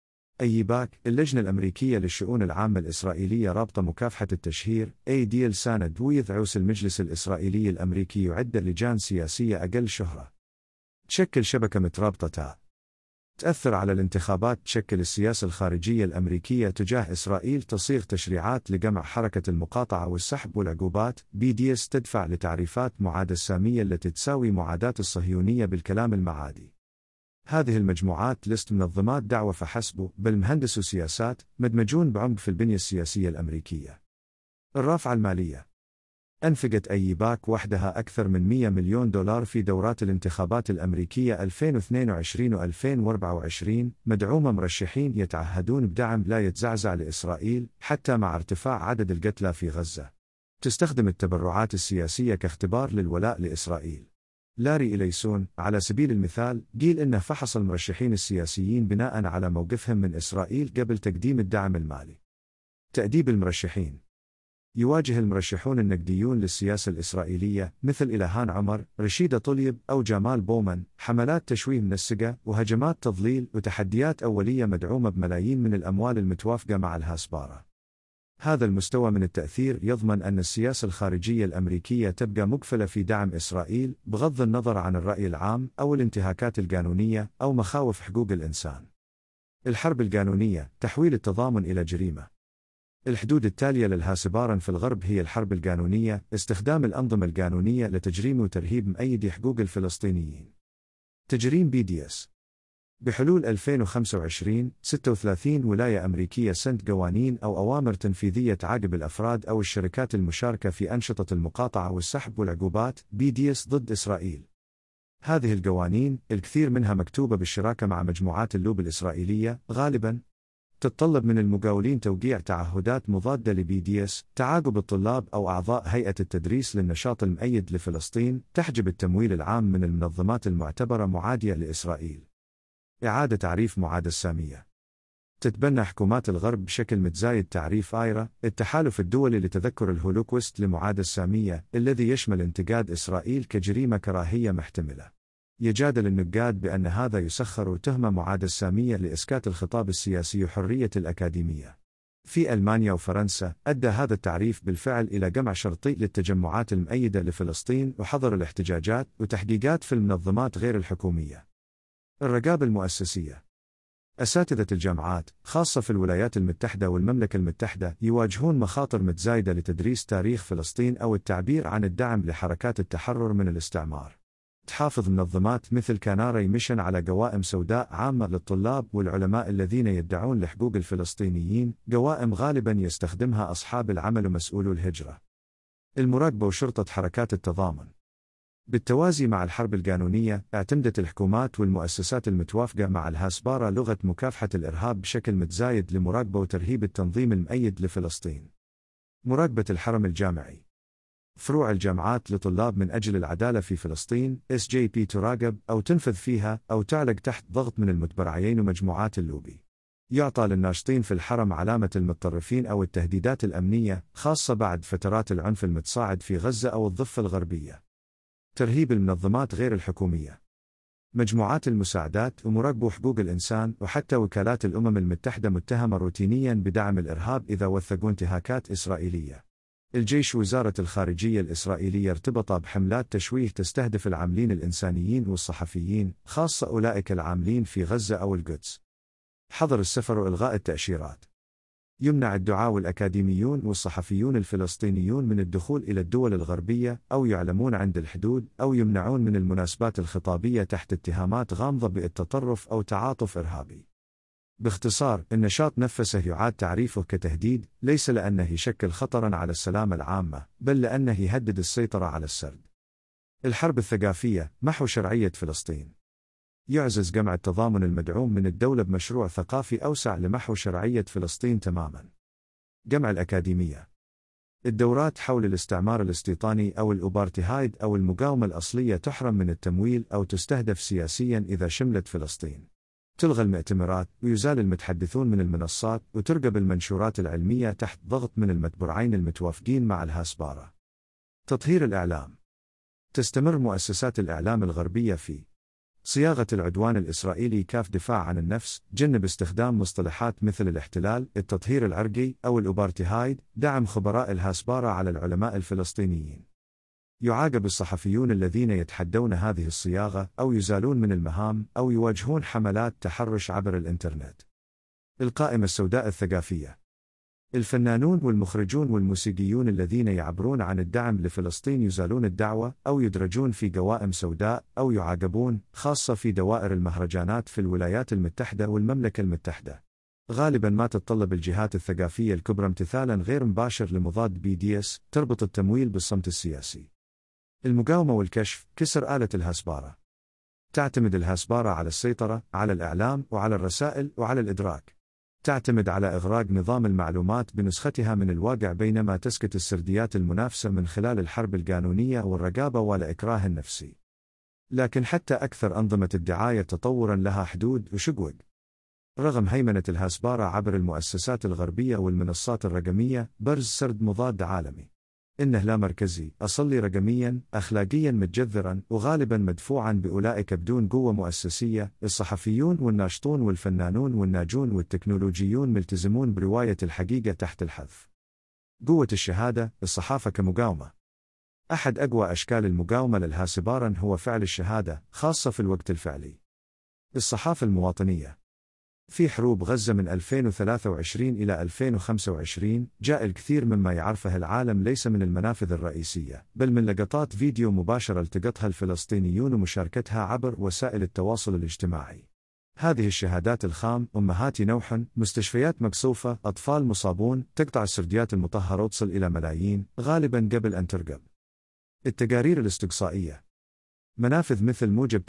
أيباك، اللجنة الأمريكية للشؤون العامة الإسرائيلية، رابطة مكافحة التشهير، ديل ساند، ويذعوس المجلس الإسرائيلي الأمريكي، يعد لجان سياسية أقل شهرة. تشكل شبكة مترابطة تأثر على الانتخابات، تشكل السياسة الخارجية الأمريكية تجاه إسرائيل، تصيغ تشريعات لجمع حركة المقاطعة والسحب والعقوبات. BDS تدفع لتعريفات معاداة السامية التي تساوي معاداة الصهيونية بالكلام المعادي. هذه المجموعات لست منظمات دعوة فحسب، بل مهندسو سياسات مدمجون بعمق في البنية السياسية الأمريكية. الرافعة المالية. أنفقت أيباك وحدها أكثر من 100 مليون دولار في دورات الانتخابات الأمريكية 2022 و 2024، مدعومة مرشحين يتعهدون بدعم لا يتزعزع لإسرائيل حتى مع ارتفاع عدد القتلى في غزة. تستخدم التبرعات السياسية كاختبار للولاء لإسرائيل. لاري إليسون، على سبيل المثال، قيل إنه فحص المرشحين السياسيين بناء على موقفهم من إسرائيل قبل تقديم الدعم المالي. تأديب المرشحين. يواجه المرشحون النقديون للسياسة الإسرائيلية مثل إلهان عمر، رشيدة طليب أو جمال بومان حملات تشويه منسقة وهجمات تضليل وتحديات أولية مدعومة بملايين من الأموال المتوافقة مع الهاسبارة. هذا المستوى من التأثير يضمن أن السياسة الخارجية الأمريكية تبقى مقفلة في دعم إسرائيل بغض النظر عن الرأي العام أو الانتهاكات القانونية أو مخاوف حقوق الإنسان. الحرب القانونية، تحويل التضامن إلى جريمة. الحدود التالية للهاسبارن في الغرب هي الحرب القانونية، استخدام الأنظمة القانونية لتجريم وترهيب مؤيدي حقوق الفلسطينيين. تجريم BDS. بحلول 2025، 36 ولاية أمريكية سنت قوانين أو أوامر تنفيذية تعاقب الأفراد أو الشركات المشاركة في أنشطة المقاطعة والسحب والعقوبات BDS ضد إسرائيل. هذه القوانين، الكثير منها مكتوبة بالشراكة مع مجموعات اللوب الإسرائيلية، غالباً تتطلب من المقاولين توقيع تعهدات مضادة لBDS، تعاقب الطلاب أو أعضاء هيئة التدريس للنشاط المؤيد لفلسطين، تحجب التمويل العام من المنظمات المعتبرة معادية لإسرائيل. إعادة تعريف معاداة السامية. تتبنى حكومات الغرب بشكل متزايد تعريف آيرا، التحالف الدولي لتذكر الهولوكوست، لمعاداة السامية، الذي يشمل انتقاد إسرائيل كجريمة كراهية محتملة. يجادل النقاد بأن هذا يسخر تهمة معاداة السامية لإسكات الخطاب السياسي وحرية الأكاديمية. في ألمانيا وفرنسا، أدى هذا التعريف بالفعل إلى جمع شرطي للتجمعات المؤيدة لفلسطين وحظر الاحتجاجات وتحقيقات في المنظمات غير الحكومية. الرقابة المؤسسية. أساتذة الجامعات، خاصة في الولايات المتحدة والمملكة المتحدة، يواجهون مخاطر متزايدة لتدريس تاريخ فلسطين أو التعبير عن الدعم لحركات التحرر من الاستعمار. تحافظ منظمات مثل كاناري ميشن على قوائم سوداء عامة للطلاب والعلماء الذين يدعون لحقوق الفلسطينيين، قوائم غالبا يستخدمها أصحاب العمل ومسؤولو الهجرة. المراقبة وشرطة حركات التضامن. بالتوازي مع الحرب القانونية، اعتمدت الحكومات والمؤسسات المتوافقة مع الهاسبارة لغة مكافحة الإرهاب بشكل متزايد لمراقبة وترهيب التنظيم المؤيد لفلسطين. مراقبة الحرم الجامعي. فروع الجامعات لطلاب من أجل العدالة في فلسطين SJP تراقب أو تنفذ فيها أو تعلق تحت ضغط من المتبرعين ومجموعات اللوبي. يعطى للناشطين في الحرم علامة المتطرفين أو التهديدات الأمنية، خاصة بعد فترات العنف المتصاعد في غزة أو الضفة الغربية. ترهيب المنظمات غير الحكومية. مجموعات المساعدات ومراقبو حقوق الإنسان وحتى وكالات الأمم المتحدة متهمة روتينيا بدعم الإرهاب إذا وثقوا انتهاكات إسرائيلية. الجيش ووزارة الخارجية الإسرائيلية ارتبط بحملات تشويه تستهدف العاملين الإنسانيين والصحفيين، خاصة أولئك العاملين في غزة أو القدس. حظر السفر وإلغاء التأشيرات. يمنع الدعاة والأكاديميون والصحفيون الفلسطينيون من الدخول إلى الدول الغربية أو يعلمون عند الحدود أو يمنعون من المناسبات الخطابية تحت اتهامات غامضة بالتطرف أو تعاطف إرهابي. باختصار، النشاط نفسه يعاد تعريفه كتهديد، ليس لأنه يشكل خطرا على السلامة العامة، بل لأنه يهدد السيطرة على السرد. الحرب الثقافية، محو شرعية فلسطين. يعزز جمع التضامن المدعوم من الدولة بمشروع ثقافي أوسع لمحو شرعية فلسطين تماما. جمع الأكاديمية. الدورات حول الاستعمار الاستيطاني أو الأوبارتهايد أو المقاومة الأصلية تحرم من التمويل أو تستهدف سياسيا إذا شملت فلسطين. تلغى المؤتمرات ويزال المتحدثون من المنصات وترقب المنشورات العلمية تحت ضغط من المتبرعين المتوافقين مع الهاسبارة. تطهير الإعلام. تستمر مؤسسات الإعلام الغربية في صياغة العدوان الإسرائيلي كاف دفاع عن النفس، جنب استخدام مصطلحات مثل الاحتلال، التطهير العرقي أو الأوبارتهايد، دعم خبراء الهاسبارة على العلماء الفلسطينيين. يعاقب الصحفيون الذين يتحدون هذه الصياغة أو يزالون من المهام أو يواجهون حملات تحرش عبر الإنترنت. القائمة السوداء الثقافية. الفنانون والمخرجون والموسيقيون الذين يعبرون عن الدعم لفلسطين يزالون الدعوة أو يدرجون في قوائم سوداء أو يعاقبون، خاصة في دوائر المهرجانات في الولايات المتحدة والمملكة المتحدة. غالبا ما تتطلب الجهات الثقافية الكبرى امتثالا غير مباشر لمضاد BDS، تربط التمويل بالصمت السياسي. المقاومة والكشف، كسر آلة الهاسبارة. تعتمد الهاسبارة على السيطرة، على الإعلام وعلى الرسائل وعلى الإدراك. تعتمد على إغراق نظام المعلومات بنسختها من الواقع بينما تسكت السرديات المنافسة من خلال الحرب القانونية والرقابة والإكراه النفسي. لكن حتى أكثر أنظمة الدعاية تطوراً لها حدود وشقوق. رغم هيمنة الهاسبارة عبر المؤسسات الغربية والمنصات الرقمية، برز سرد مضاد عالمي. إنه لا مركزي، أصلي رقمياً، أخلاقياً متجذراً، وغالباً مدفوعاً بأولئك بدون قوة مؤسسية. الصحفيون والناشطون والفنانون والناجون والتكنولوجيون ملتزمون برواية الحقيقة تحت الحذف. قوة الشهادة، الصحافة كمقاومة. أحد أقوى أشكال المقاومة للهاسبارة هو فعل الشهادة، خاصة في الوقت الفعلي. الصحافة المواطنية. في حروب غزة من 2023 إلى 2025 جاء الكثير مما يعرفه العالم ليس من المنافذ الرئيسية، بل من لقطات فيديو مباشرة التقطها الفلسطينيون ومشاركتها عبر وسائل التواصل الاجتماعي. هذه الشهادات الخام، أمهات نوح، مستشفيات مقصوفة، أطفال مصابون، تقطع السرديات المطهرة وتصل إلى ملايين، غالبا قبل أن ترقب. التقارير الاستقصائية. منافذ مثل موجب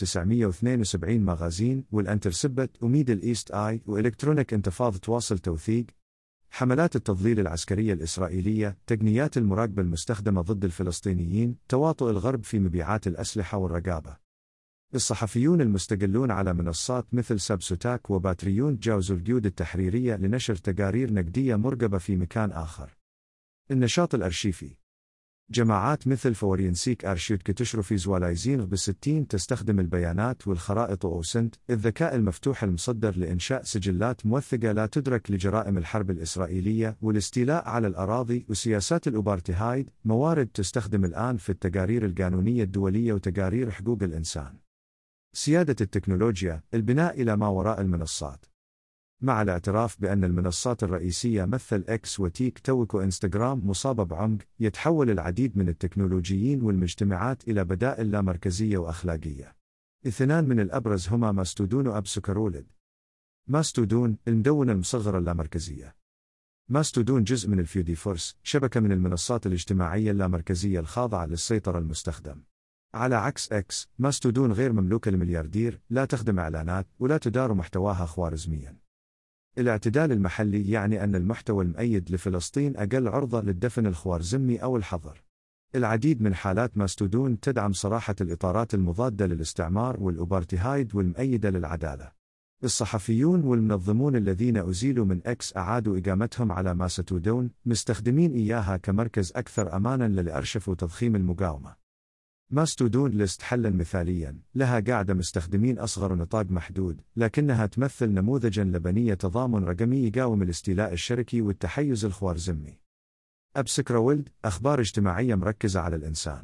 972 مغازين والانترسبت وميدل إيست آي وإلكترونيك انتفاض تواصل توثيق. حملات التضليل العسكرية الإسرائيلية، تقنيات المراقبة المستخدمة ضد الفلسطينيين، تواطؤ الغرب في مبيعات الأسلحة والرقابة. الصحفيون المستقلون على منصات مثل سبسوتاك وباتريون تجاوزوا القيود التحريرية لنشر تقارير نقدية مرقبة في مكان آخر. النشاط الأرشيفي. جماعات مثل فورينسيك أرشيفك تشرف فيزواليزين ب60 تستخدم البيانات والخرائط وأوسنت، الذكاء المفتوح المصدر لإنشاء سجلات موثقة لا تدرك لجرائم الحرب الإسرائيلية والاستيلاء على الأراضي وسياسات الأوبارتهايد، موارد تستخدم الآن في التقارير القانونية الدولية وتقارير حقوق الإنسان. سيادة التكنولوجيا، البناء إلى ما وراء المنصات. مع الاعتراف بأن المنصات الرئيسية مثل إكس وتيك توك وإنستغرام مصابة بعمق، يتحول العديد من التكنولوجيين والمجتمعات إلى بدائل لا مركزية وأخلاقية. اثنان من الأبرز هما ماستودون وأب سكرولد. ماستودون، المدونة المصغرة اللامركزية. ماستودون جزء من الفيوديفورس، شبكة من المنصات الاجتماعية اللامركزية الخاضعة للسيطرة المستخدم. على عكس إكس، ماستودون غير مملوكة لملياردير، لا تخدم إعلانات، ولا تدار محتواها خوارزمياً. الاعتدال المحلي يعني أن المحتوى المؤيد لفلسطين أقل عرضة للدفن الخوارزمي أو الحظر. العديد من حالات ماستودون تدعم صراحة الإطارات المضادة للاستعمار والأوبرتهايد والمؤيدة للعدالة. الصحفيون والمنظمون الذين أزيلوا من إكس أعادوا إقامتهم على ماستودون، مستخدمين إياها كمركز أكثر أماناً لأرشفوا تضخيم المقاومة. ماستودون ليست حلاً مثالياً، لها قاعدة مستخدمين أصغر نطاق محدود، لكنها تمثل نموذجاً لبنية تضامن رقمي يقاوم الاستيلاء الشركي والتحيز الخوارزمي. أبسكرولد، أخبار اجتماعية مركزة على الإنسان.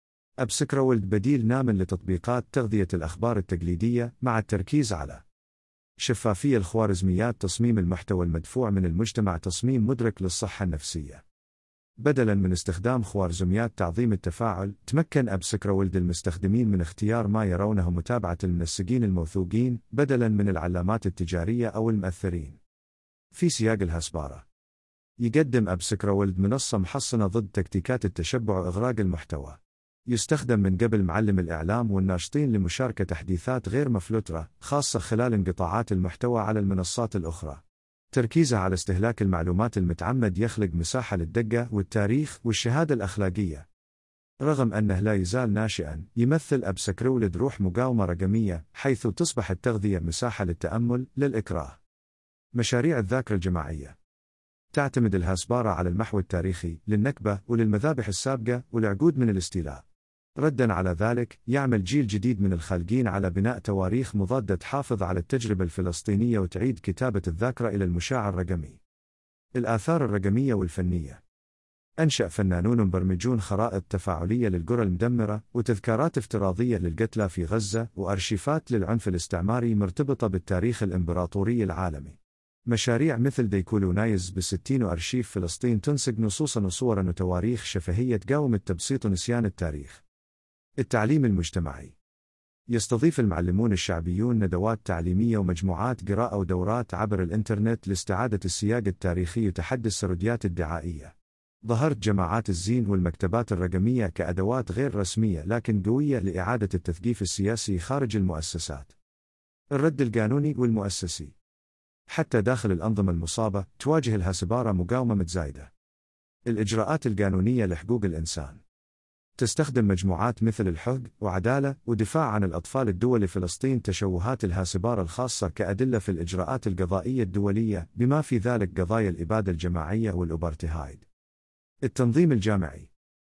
أبسكرولد بديل نامن لتطبيقات تغذية الأخبار التقليدية مع التركيز على شفافية الخوارزميات، تصميم المحتوى المدفوع من المجتمع، تصميم مدرك للصحة النفسية. بدلاً من استخدام خوارزميات تعظيم التفاعل، تمكن أبسكرولد المستخدمين من اختيار ما يرونه متابعة المنسقين الموثوقين، بدلاً من العلامات التجارية أو المؤثرين. في سياق الهسبارة، يقدم أبسكرولد منصة محصنة ضد تكتيكات التشبع وإغراق المحتوى. يستخدم من قبل معلم الإعلام والناشطين لمشاركة تحديثات غير مفلترة، خاصة خلال انقطاعات المحتوى على المنصات الأخرى. تركيزه على استهلاك المعلومات المتعمد يخلق مساحة للدقة والتاريخ والشهادة الأخلاقية. رغم أنه لا يزال ناشئاً، يمثل أبسكرولد روح مقاومة رقمية، حيث تصبح التغذية مساحة للتأمل، للإكراه. مشاريع الذاكرة الجماعية. تعتمد الهسبارة على المحو التاريخي، للنكبة وللمذابح السابقة والعقود من الاستيلاء. رداً على ذلك، يعمل جيل جديد من الخالقين على بناء تواريخ مضادة تحافظ على التجربة الفلسطينية وتعيد كتابة الذاكرة إلى المشاع الرقمي. الآثار الرقمية والفنية. أنشأ فنانون مبرمجون خرائط تفاعلية للقرى المدمرة، وتذكارات افتراضية للقتلى في غزة، وأرشيفات للعنف الاستعماري مرتبطة بالتاريخ الإمبراطوري العالمي. مشاريع مثل ديكولونايز ب60 وأرشيف فلسطين تنسج نصوصاً وصوراً وتواريخ شفهية تقاوم التبسيط ونسيان التاريخ. التعليم المجتمعي. يستضيف المعلمون الشعبيون ندوات تعليمية ومجموعات قراءة ودورات عبر الإنترنت لاستعادة السياق التاريخي وتحدي السرديات الدعائية. ظهرت جماعات الزين والمكتبات الرقمية كأدوات غير رسمية لكن قوية لإعادة التثقيف السياسي خارج المؤسسات. الرد القانوني والمؤسسي. حتى داخل الأنظمة المصابة، تواجه الهسبارة مقاومة متزايدة. الإجراءات القانونية لحقوق الإنسان. تستخدم مجموعات مثل الحق وعدالة ودفاع عن الأطفال الدولي فلسطين تشوهات الهسبارة الخاصة كأدلة في الإجراءات القضائية الدولية، بما في ذلك قضايا الإبادة الجماعية والأوبرتهايد. التنظيم الجامعي.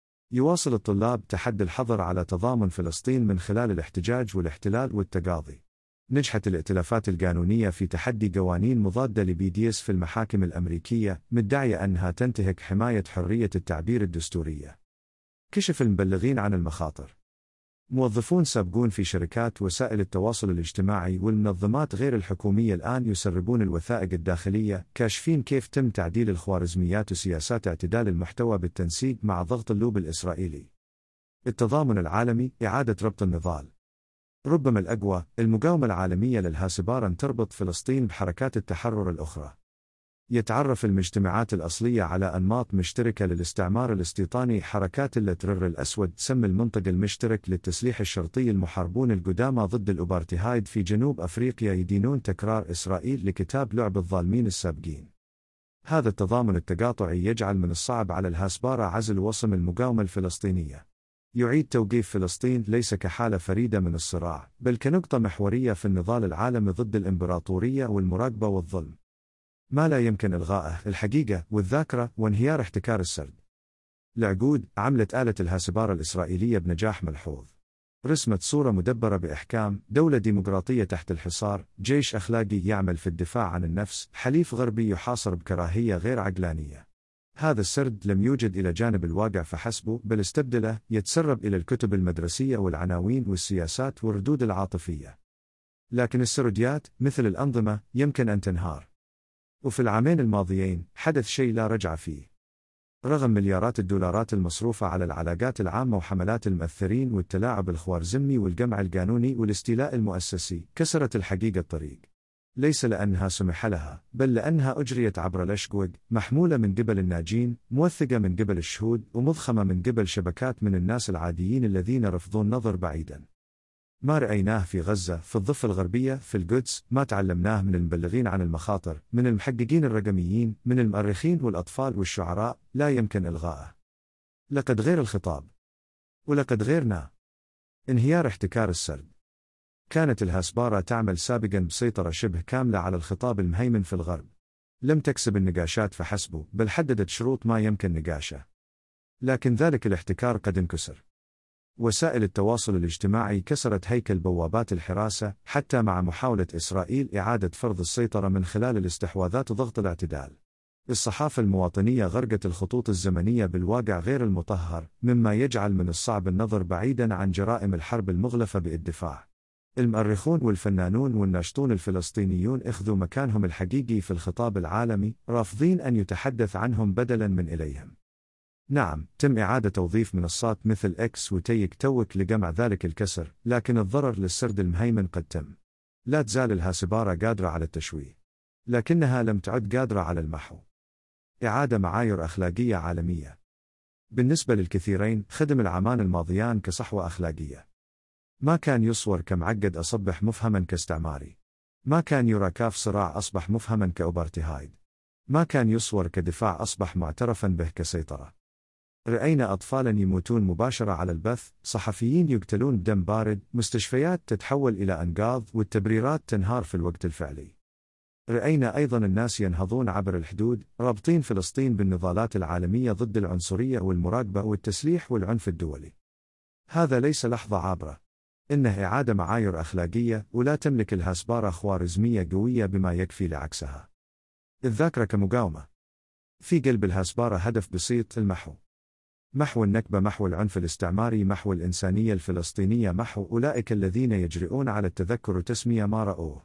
يواصل الطلاب تحدي الحظر على تضامن فلسطين من خلال الاحتجاج والاحتلال والتقاضي. نجحت الائتلافات القانونية في تحدي قوانين مضادة لBDS في المحاكم الأمريكية، مدعية أنها تنتهك حماية حرية التعبير الدستورية. كشف المبلغين عن المخاطر. موظفون سابقون في شركات وسائل التواصل الاجتماعي والمنظمات غير الحكومية الآن يسربون الوثائق الداخلية، كاشفين كيف تم تعديل الخوارزميات وسياسات اعتدال المحتوى بالتنسيق مع ضغط اللوب الإسرائيلي. التضامن العالمي، إعادة ربط النضال. ربما الأقوى، المقاومة العالمية للهسبارة تربط فلسطين بحركات التحرر الأخرى. يتعرف المجتمعات الأصلية على أنماط مشتركة للاستعمار الاستيطاني. حركات الترر الأسود تسمي المنطق المشترك للتسليح الشرطي. المحاربون القدامى ضد الأوبرتهايد في جنوب أفريقيا يدينون تكرار إسرائيل لكتاب لعب الظالمين السابقين. هذا التضامن التقاطعي يجعل من الصعب على الهسبارة عزل وصم المقاومة الفلسطينية. يعيد توقيف فلسطين ليس كحالة فريدة من الصراع، بل كنقطة محورية في النضال العالمي ضد الإمبراطورية والمراقبة والظلم. ما لا يمكن إلغائه، الحقيقة والذاكرة وانهيار احتكار السرد. العقود. عملت آلة الهسبارة الإسرائيلية بنجاح ملحوظ. رسمت صورة مدبرة بإحكام، دولة ديمقراطية تحت الحصار، جيش أخلاقي يعمل في الدفاع عن النفس، حليف غربي يحاصر بكراهية غير عقلانية. هذا السرد لم يوجد إلى جانب الواقع فحسب، بل استبدله، يتسرب إلى الكتب المدرسية والعناوين والسياسات والردود العاطفية. لكن السرديات، مثل الأنظمة، يمكن أن تنهار. وفي العامين الماضيين، حدث شيء لا رجع فيه. رغم مليارات الدولارات المصروفة على العلاقات العامة وحملات المؤثرين والتلاعب الخوارزمي والجمع القانوني والاستيلاء المؤسسي، كسرت الحقيقة الطريق. ليس لأنها سمح لها، بل لأنها أجريت عبر الأشقوق، محمولة من قبل الناجين، موثقة من قبل الشهود، ومضخمة من قبل شبكات من الناس العاديين الذين رفضوا النظر بعيدا. ما رأيناه في غزة، في الضفة الغربية، في القدس، ما تعلمناه من المبلغين عن المخاطر، من المحققين الرقميين، من المؤرخين والأطفال والشعراء، لا يمكن إلغائه. لقد غير الخطاب. ولقد غيرنا. انهيار احتكار السرد. كانت الهسبارة تعمل سابقا بسيطرة شبه كاملة على الخطاب المهيمن في الغرب. لم تكسب النقاشات فحسب، بل حددت شروط ما يمكن نقاشه. لكن ذلك الاحتكار قد انكسر. وسائل التواصل الاجتماعي كسرت هيكل بوابات الحراسة، حتى مع محاولة إسرائيل إعادة فرض السيطرة من خلال الاستحواذات وضغط الاعتدال. الصحافة المواطنية غرقت الخطوط الزمنية بالواقع غير المطهر، مما يجعل من الصعب النظر بعيدا عن جرائم الحرب المغلفة بالدفاع. المؤرخون والفنانون والناشطون الفلسطينيون اخذوا مكانهم الحقيقي في الخطاب العالمي، رافضين أن يتحدث عنهم بدلا من إليهم. نعم، تم إعادة توظيف منصات مثل إكس وتيك توك لجمع ذلك الكسر، لكن الضرر للسرد المهيمن قد تم. لا تزال الهاسبارة قادرة على التشويه، لكنها لم تعد قادرة على المحو. إعادة معايير أخلاقية عالمية. بالنسبة للكثيرين، خدم العامان الماضيان كصحوة أخلاقية. ما كان يصور كمعقد أصبح مفهما كاستعماري. ما كان يرى كاف صراع أصبح مفهما كأوبرتهايد. ما كان يصور كدفاع أصبح معترفا به كسيطرة. رأينا أطفالا يموتون مباشرة على البث، صحفيين يقتلون بدم بارد، مستشفيات تتحول إلى أنقاض، والتبريرات تنهار في الوقت الفعلي. رأينا أيضا الناس ينهضون عبر الحدود، رابطين فلسطين بالنضالات العالمية ضد العنصرية والمراقبة والتسليح والعنف الدولي. هذا ليس لحظة عابرة. إنه إعادة معايير أخلاقية، ولا تملك الهسبارة خوارزمية قوية بما يكفي لعكسها. الذاكرة كمقاومة. في قلب الهسبارة هدف بسيط: المحو. محو النكبة، محو العنف الاستعماري، محو الإنسانية الفلسطينية، محو أولئك الذين يجرؤون على التذكر وتسمية ما رأوه.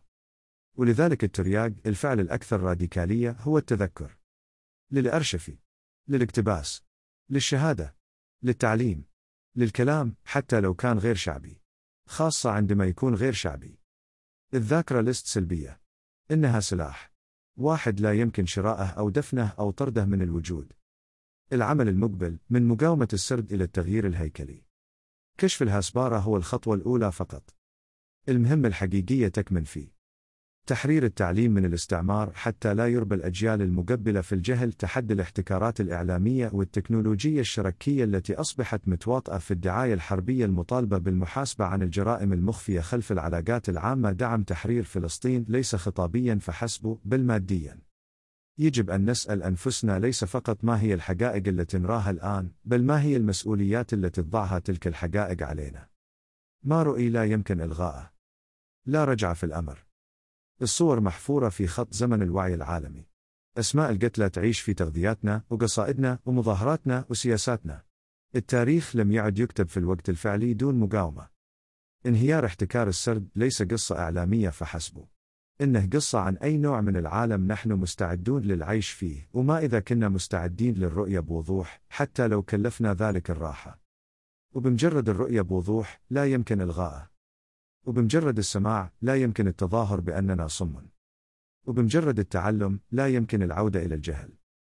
ولذلك الترياق، الفعل الأكثر راديكالية هو التذكر. للأرشفي، للاقتباس، للشهادة، للتعليم، للكلام حتى لو كان غير شعبي، خاصة عندما يكون غير شعبي. الذاكرة لست سلبية. إنها سلاح واحد لا يمكن شراءه أو دفنه أو طرده من الوجود. العمل المقبل، من مقاومة السرد إلى التغيير الهيكلي. كشف الهسبارة هو الخطوة الأولى فقط. المهمة الحقيقية تكمن في تحرير التعليم من الاستعمار حتى لا يربى الأجيال المقبلة في الجهل، تحدي الاحتكارات الإعلامية والتكنولوجية الشركية التي أصبحت متواطئة في الدعاية الحربية، المطالبة بالمحاسبة عن الجرائم المخفية خلف العلاقات العامة، دعم تحرير فلسطين ليس خطابيا فحسب، بل ماديا. يجب أن نسأل أنفسنا ليس فقط ما هي الحقائق التي نراها الآن، بل ما هي المسؤوليات التي تضعها تلك الحقائق علينا. ما رؤي لا يمكن إلغائه. لا رجعة في الأمر. الصور محفورة في خط زمن الوعي العالمي. أسماء القتلى تعيش في تغذياتنا وقصائدنا ومظاهراتنا وسياساتنا. التاريخ لم يعد يكتب في الوقت الفعلي دون مقاومة. انهيار احتكار السرد ليس قصة إعلامية فحسب. إنه قصة عن أي نوع من العالم نحن مستعدون للعيش فيه، وما إذا كنا مستعدين للرؤية بوضوح، حتى لو كلفنا ذلك الراحة. وبمجرد الرؤية بوضوح لا يمكن إلغائه. وبمجرد السماع لا يمكن التظاهر بأننا صم. وبمجرد التعلم لا يمكن العودة إلى الجهل.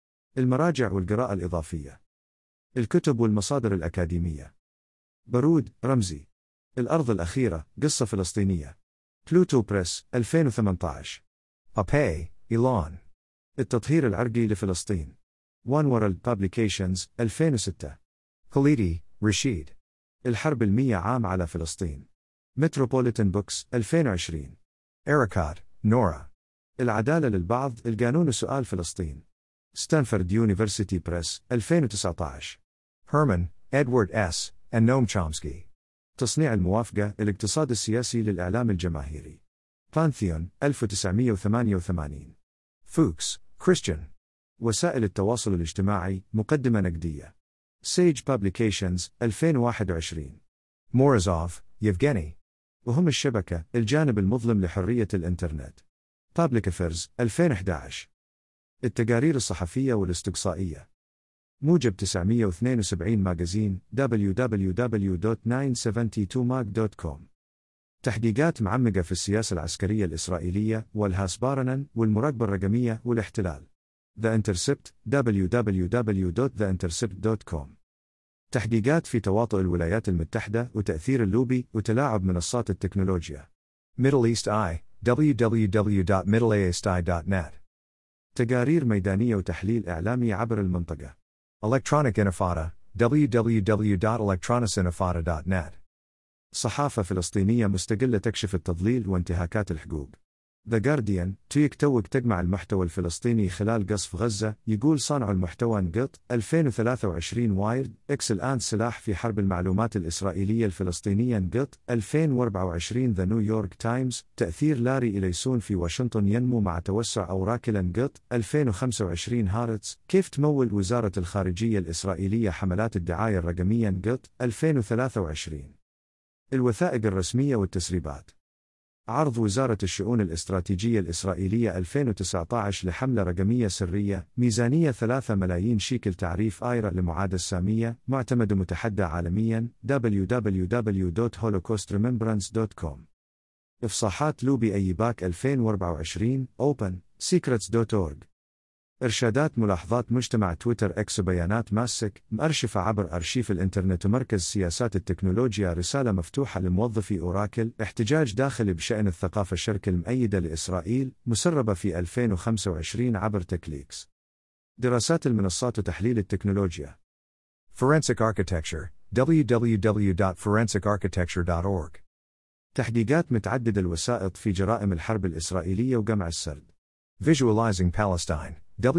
المراجع والقراءة الإضافية. الكتب والمصادر الأكاديمية. برود، رمزي. الأرض الأخيرة، قصة فلسطينية. بلوتو بريس، 2018. باباي، إيلون. التطهير العرقي لفلسطين. One World Publications، 2006. خليدي، رشيد. الحرب 100 عام على فلسطين. متروبوليتان بوكس، 2020. إيريكات، نورا. العدالة للبعض، القانون سؤال فلسطين. ستانفورد يونيفرسيتي بريس، 2019. هيرمان، إدوارد إس، ونوم تشومسكي. تصنيع الموافقة، الاقتصاد السياسي للإعلام الجماهيري. بانثيون، 1988. فوكس، كريستيان. وسائل التواصل الاجتماعي، مقدمة نقدية. سيج بابليكيشنز، 2021. مورزوف، يفغاني. وهم الشبكة، الجانب المظلم لحرية الإنترنت. Public Affairs، 2011. التقارير الصحفية والاستقصائية. موجب 972 ماجازين، www.972mag.com. تحقيقات معمقة في السياسة العسكرية الإسرائيلية والهاسبارنن والمراقبة الرقمية والاحتلال. The Intercept www.theintercept.com. تحقيقات في تواطؤ الولايات المتحدة وتأثير اللوبي وتلاعب منصات التكنولوجيا. Middle East Eye www.middleeasteye.net. تقارير ميدانية وتحليل إعلامي عبر المنطقة. Electronic Intifada www.electronicintifada.net. صحافة فلسطينية مستقلة تكشف التضليل وانتهاكات الحقوق. The Guardian، تويك توك تجمع المحتوى الفلسطيني خلال قصف غزة، يقول صانع المحتوى نقط 2023 وايرد إكس الآن سلاح في حرب المعلومات الإسرائيلية الفلسطينية نقط 2024 The New York Times، تأثير لاري إليسون في واشنطن ينمو مع توسع أوراكل نقط 2025 هارتس، كيف تمول وزارة الخارجية الإسرائيلية حملات الدعاية الرقمية نقط 2023. الوثائق الرسمية والتسريبات. عرض وزارة الشؤون الاستراتيجية الإسرائيلية 2019 لحملة رقمية سرية، ميزانية 3 ملايين شيكل، تعريف آيرة لمعادة سامية، معتمد متحدى عالمياً، www.holocaustremembrance.com. إفصاحات لوبي أيباك 2024، OpenSecrets.org. إرشادات ملاحظات مجتمع تويتر إكس، بيانات ماسك مأرشفة عبر أرشيف الإنترنت. مركز سياسات التكنولوجيا، رسالة مفتوحة لموظفي أوراكل، احتجاج داخلي بشأن الثقافة، الشركة المؤيدة لإسرائيل، مسربة في 2025 عبر تكليكس. دراسات المنصات وتحليل التكنولوجيا. Forensic Architecture www.forensicarchitecture.org. تحقيقات متعددة الوسائط في جرائم الحرب الإسرائيلية وجمع السرد. Visualizing Palestine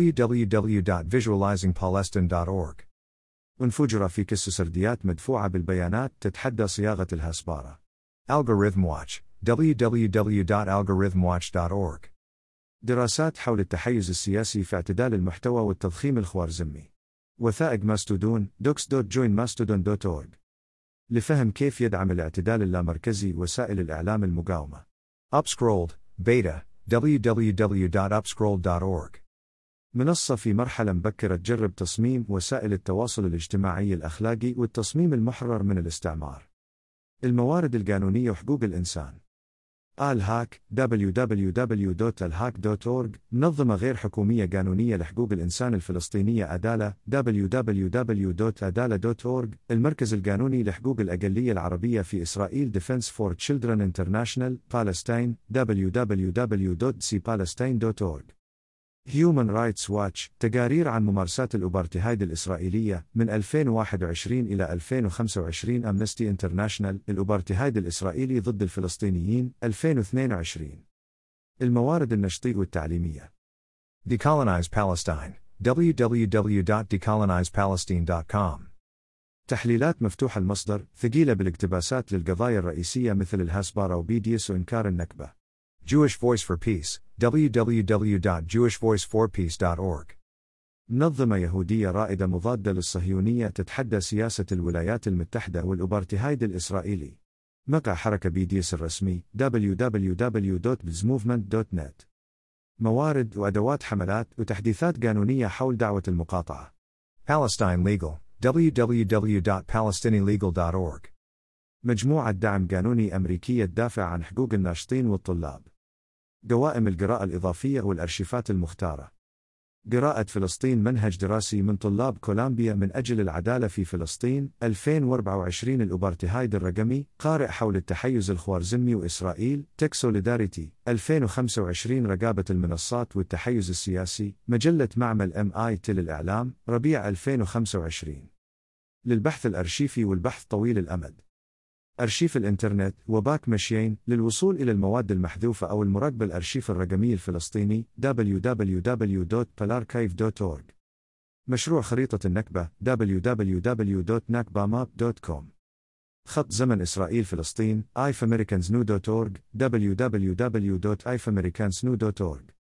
www.visualizingpalestine.org. انفجر في كس سرديات مدفوعة بالبيانات تتحدى صياغة الهسبارة. Algorithm Watch www.algorithmwatch.org. دراسات حول التحيز السياسي في اعتدال المحتوى والتضخيم الخوارزمي. وثائق ماستودون docs.joinmastodon.org. لفهم كيف يدعم الاعتدال اللامركزي وسائل الإعلام المقاومة. Upscrolled Beta www.upscrolled.org. منصة في مرحلة مبكرة تجرب تصميم وسائل التواصل الاجتماعي الأخلاقي والتصميم المحرر من الاستعمار. الموارد القانونية وحقوق الإنسان. الهاك www.alhack.org، منظمة غير حكومية قانونية لحقوق الإنسان الفلسطينية. عدالة www.adala.org، المركز القانوني لحقوق الأقلية العربية في إسرائيل. Defense for Children International Palestine www.cpalestine.org. Human Rights Watch، تقارير عن ممارسات الأبارتهايد الإسرائيلية من 2021 إلى 2025. أمنستي انترناشنال، الأبارتهايد الإسرائيلي ضد الفلسطينيين 2022. الموارد النشطية والتعليمية. Decolonize Palestine www.decolonizepalestine.com. تحليلات مفتوحة المصدر، ثقيلة بالاقتباسات للقضايا الرئيسية مثل الهسبارة وبيديس وإنكار النكبة. Jewish Voice for Peace www.jewishvoiceforpeace.org. منظمة يهودية رائدة مضادة للصهيونية تتحدى سياسة الولايات المتحدة والأبارتهايد الإسرائيلي. موقع حركة بيديس الرسمي www.bzmovement.net. موارد وأدوات حملات وتحديثات قانونية حول دعوة المقاطعة. Palestine Legal www.palestinilegal.org. مجموعة دعم قانوني أمريكية تدافع عن حقوق الناشطين والطلاب. قوائم القراءة الإضافية والأرشيفات المختارة. قراءة فلسطين، منهج دراسي من طلاب كولومبيا من أجل العدالة في فلسطين 2024. الأبارتهايد الرقمي، قارئ حول التحيز الخوارزمي وإسرائيل. تك سوليداريتي 2025. رقابة المنصات والتحيز السياسي، مجلة معمل MIT للإعلام، ربيع 2025. للبحث الأرشيفي والبحث طويل الأمد. أرشيف الإنترنت وباك ماشين، للوصول إلى المواد المحذوفة أو المراقبة. الأرشيف الرقمي الفلسطيني www.palarchive.org. مشروع خريطة النكبة www.nakbamap.com. خط زمن إسرائيل فلسطين ifamericansnew.org www.ifamericansnew.org.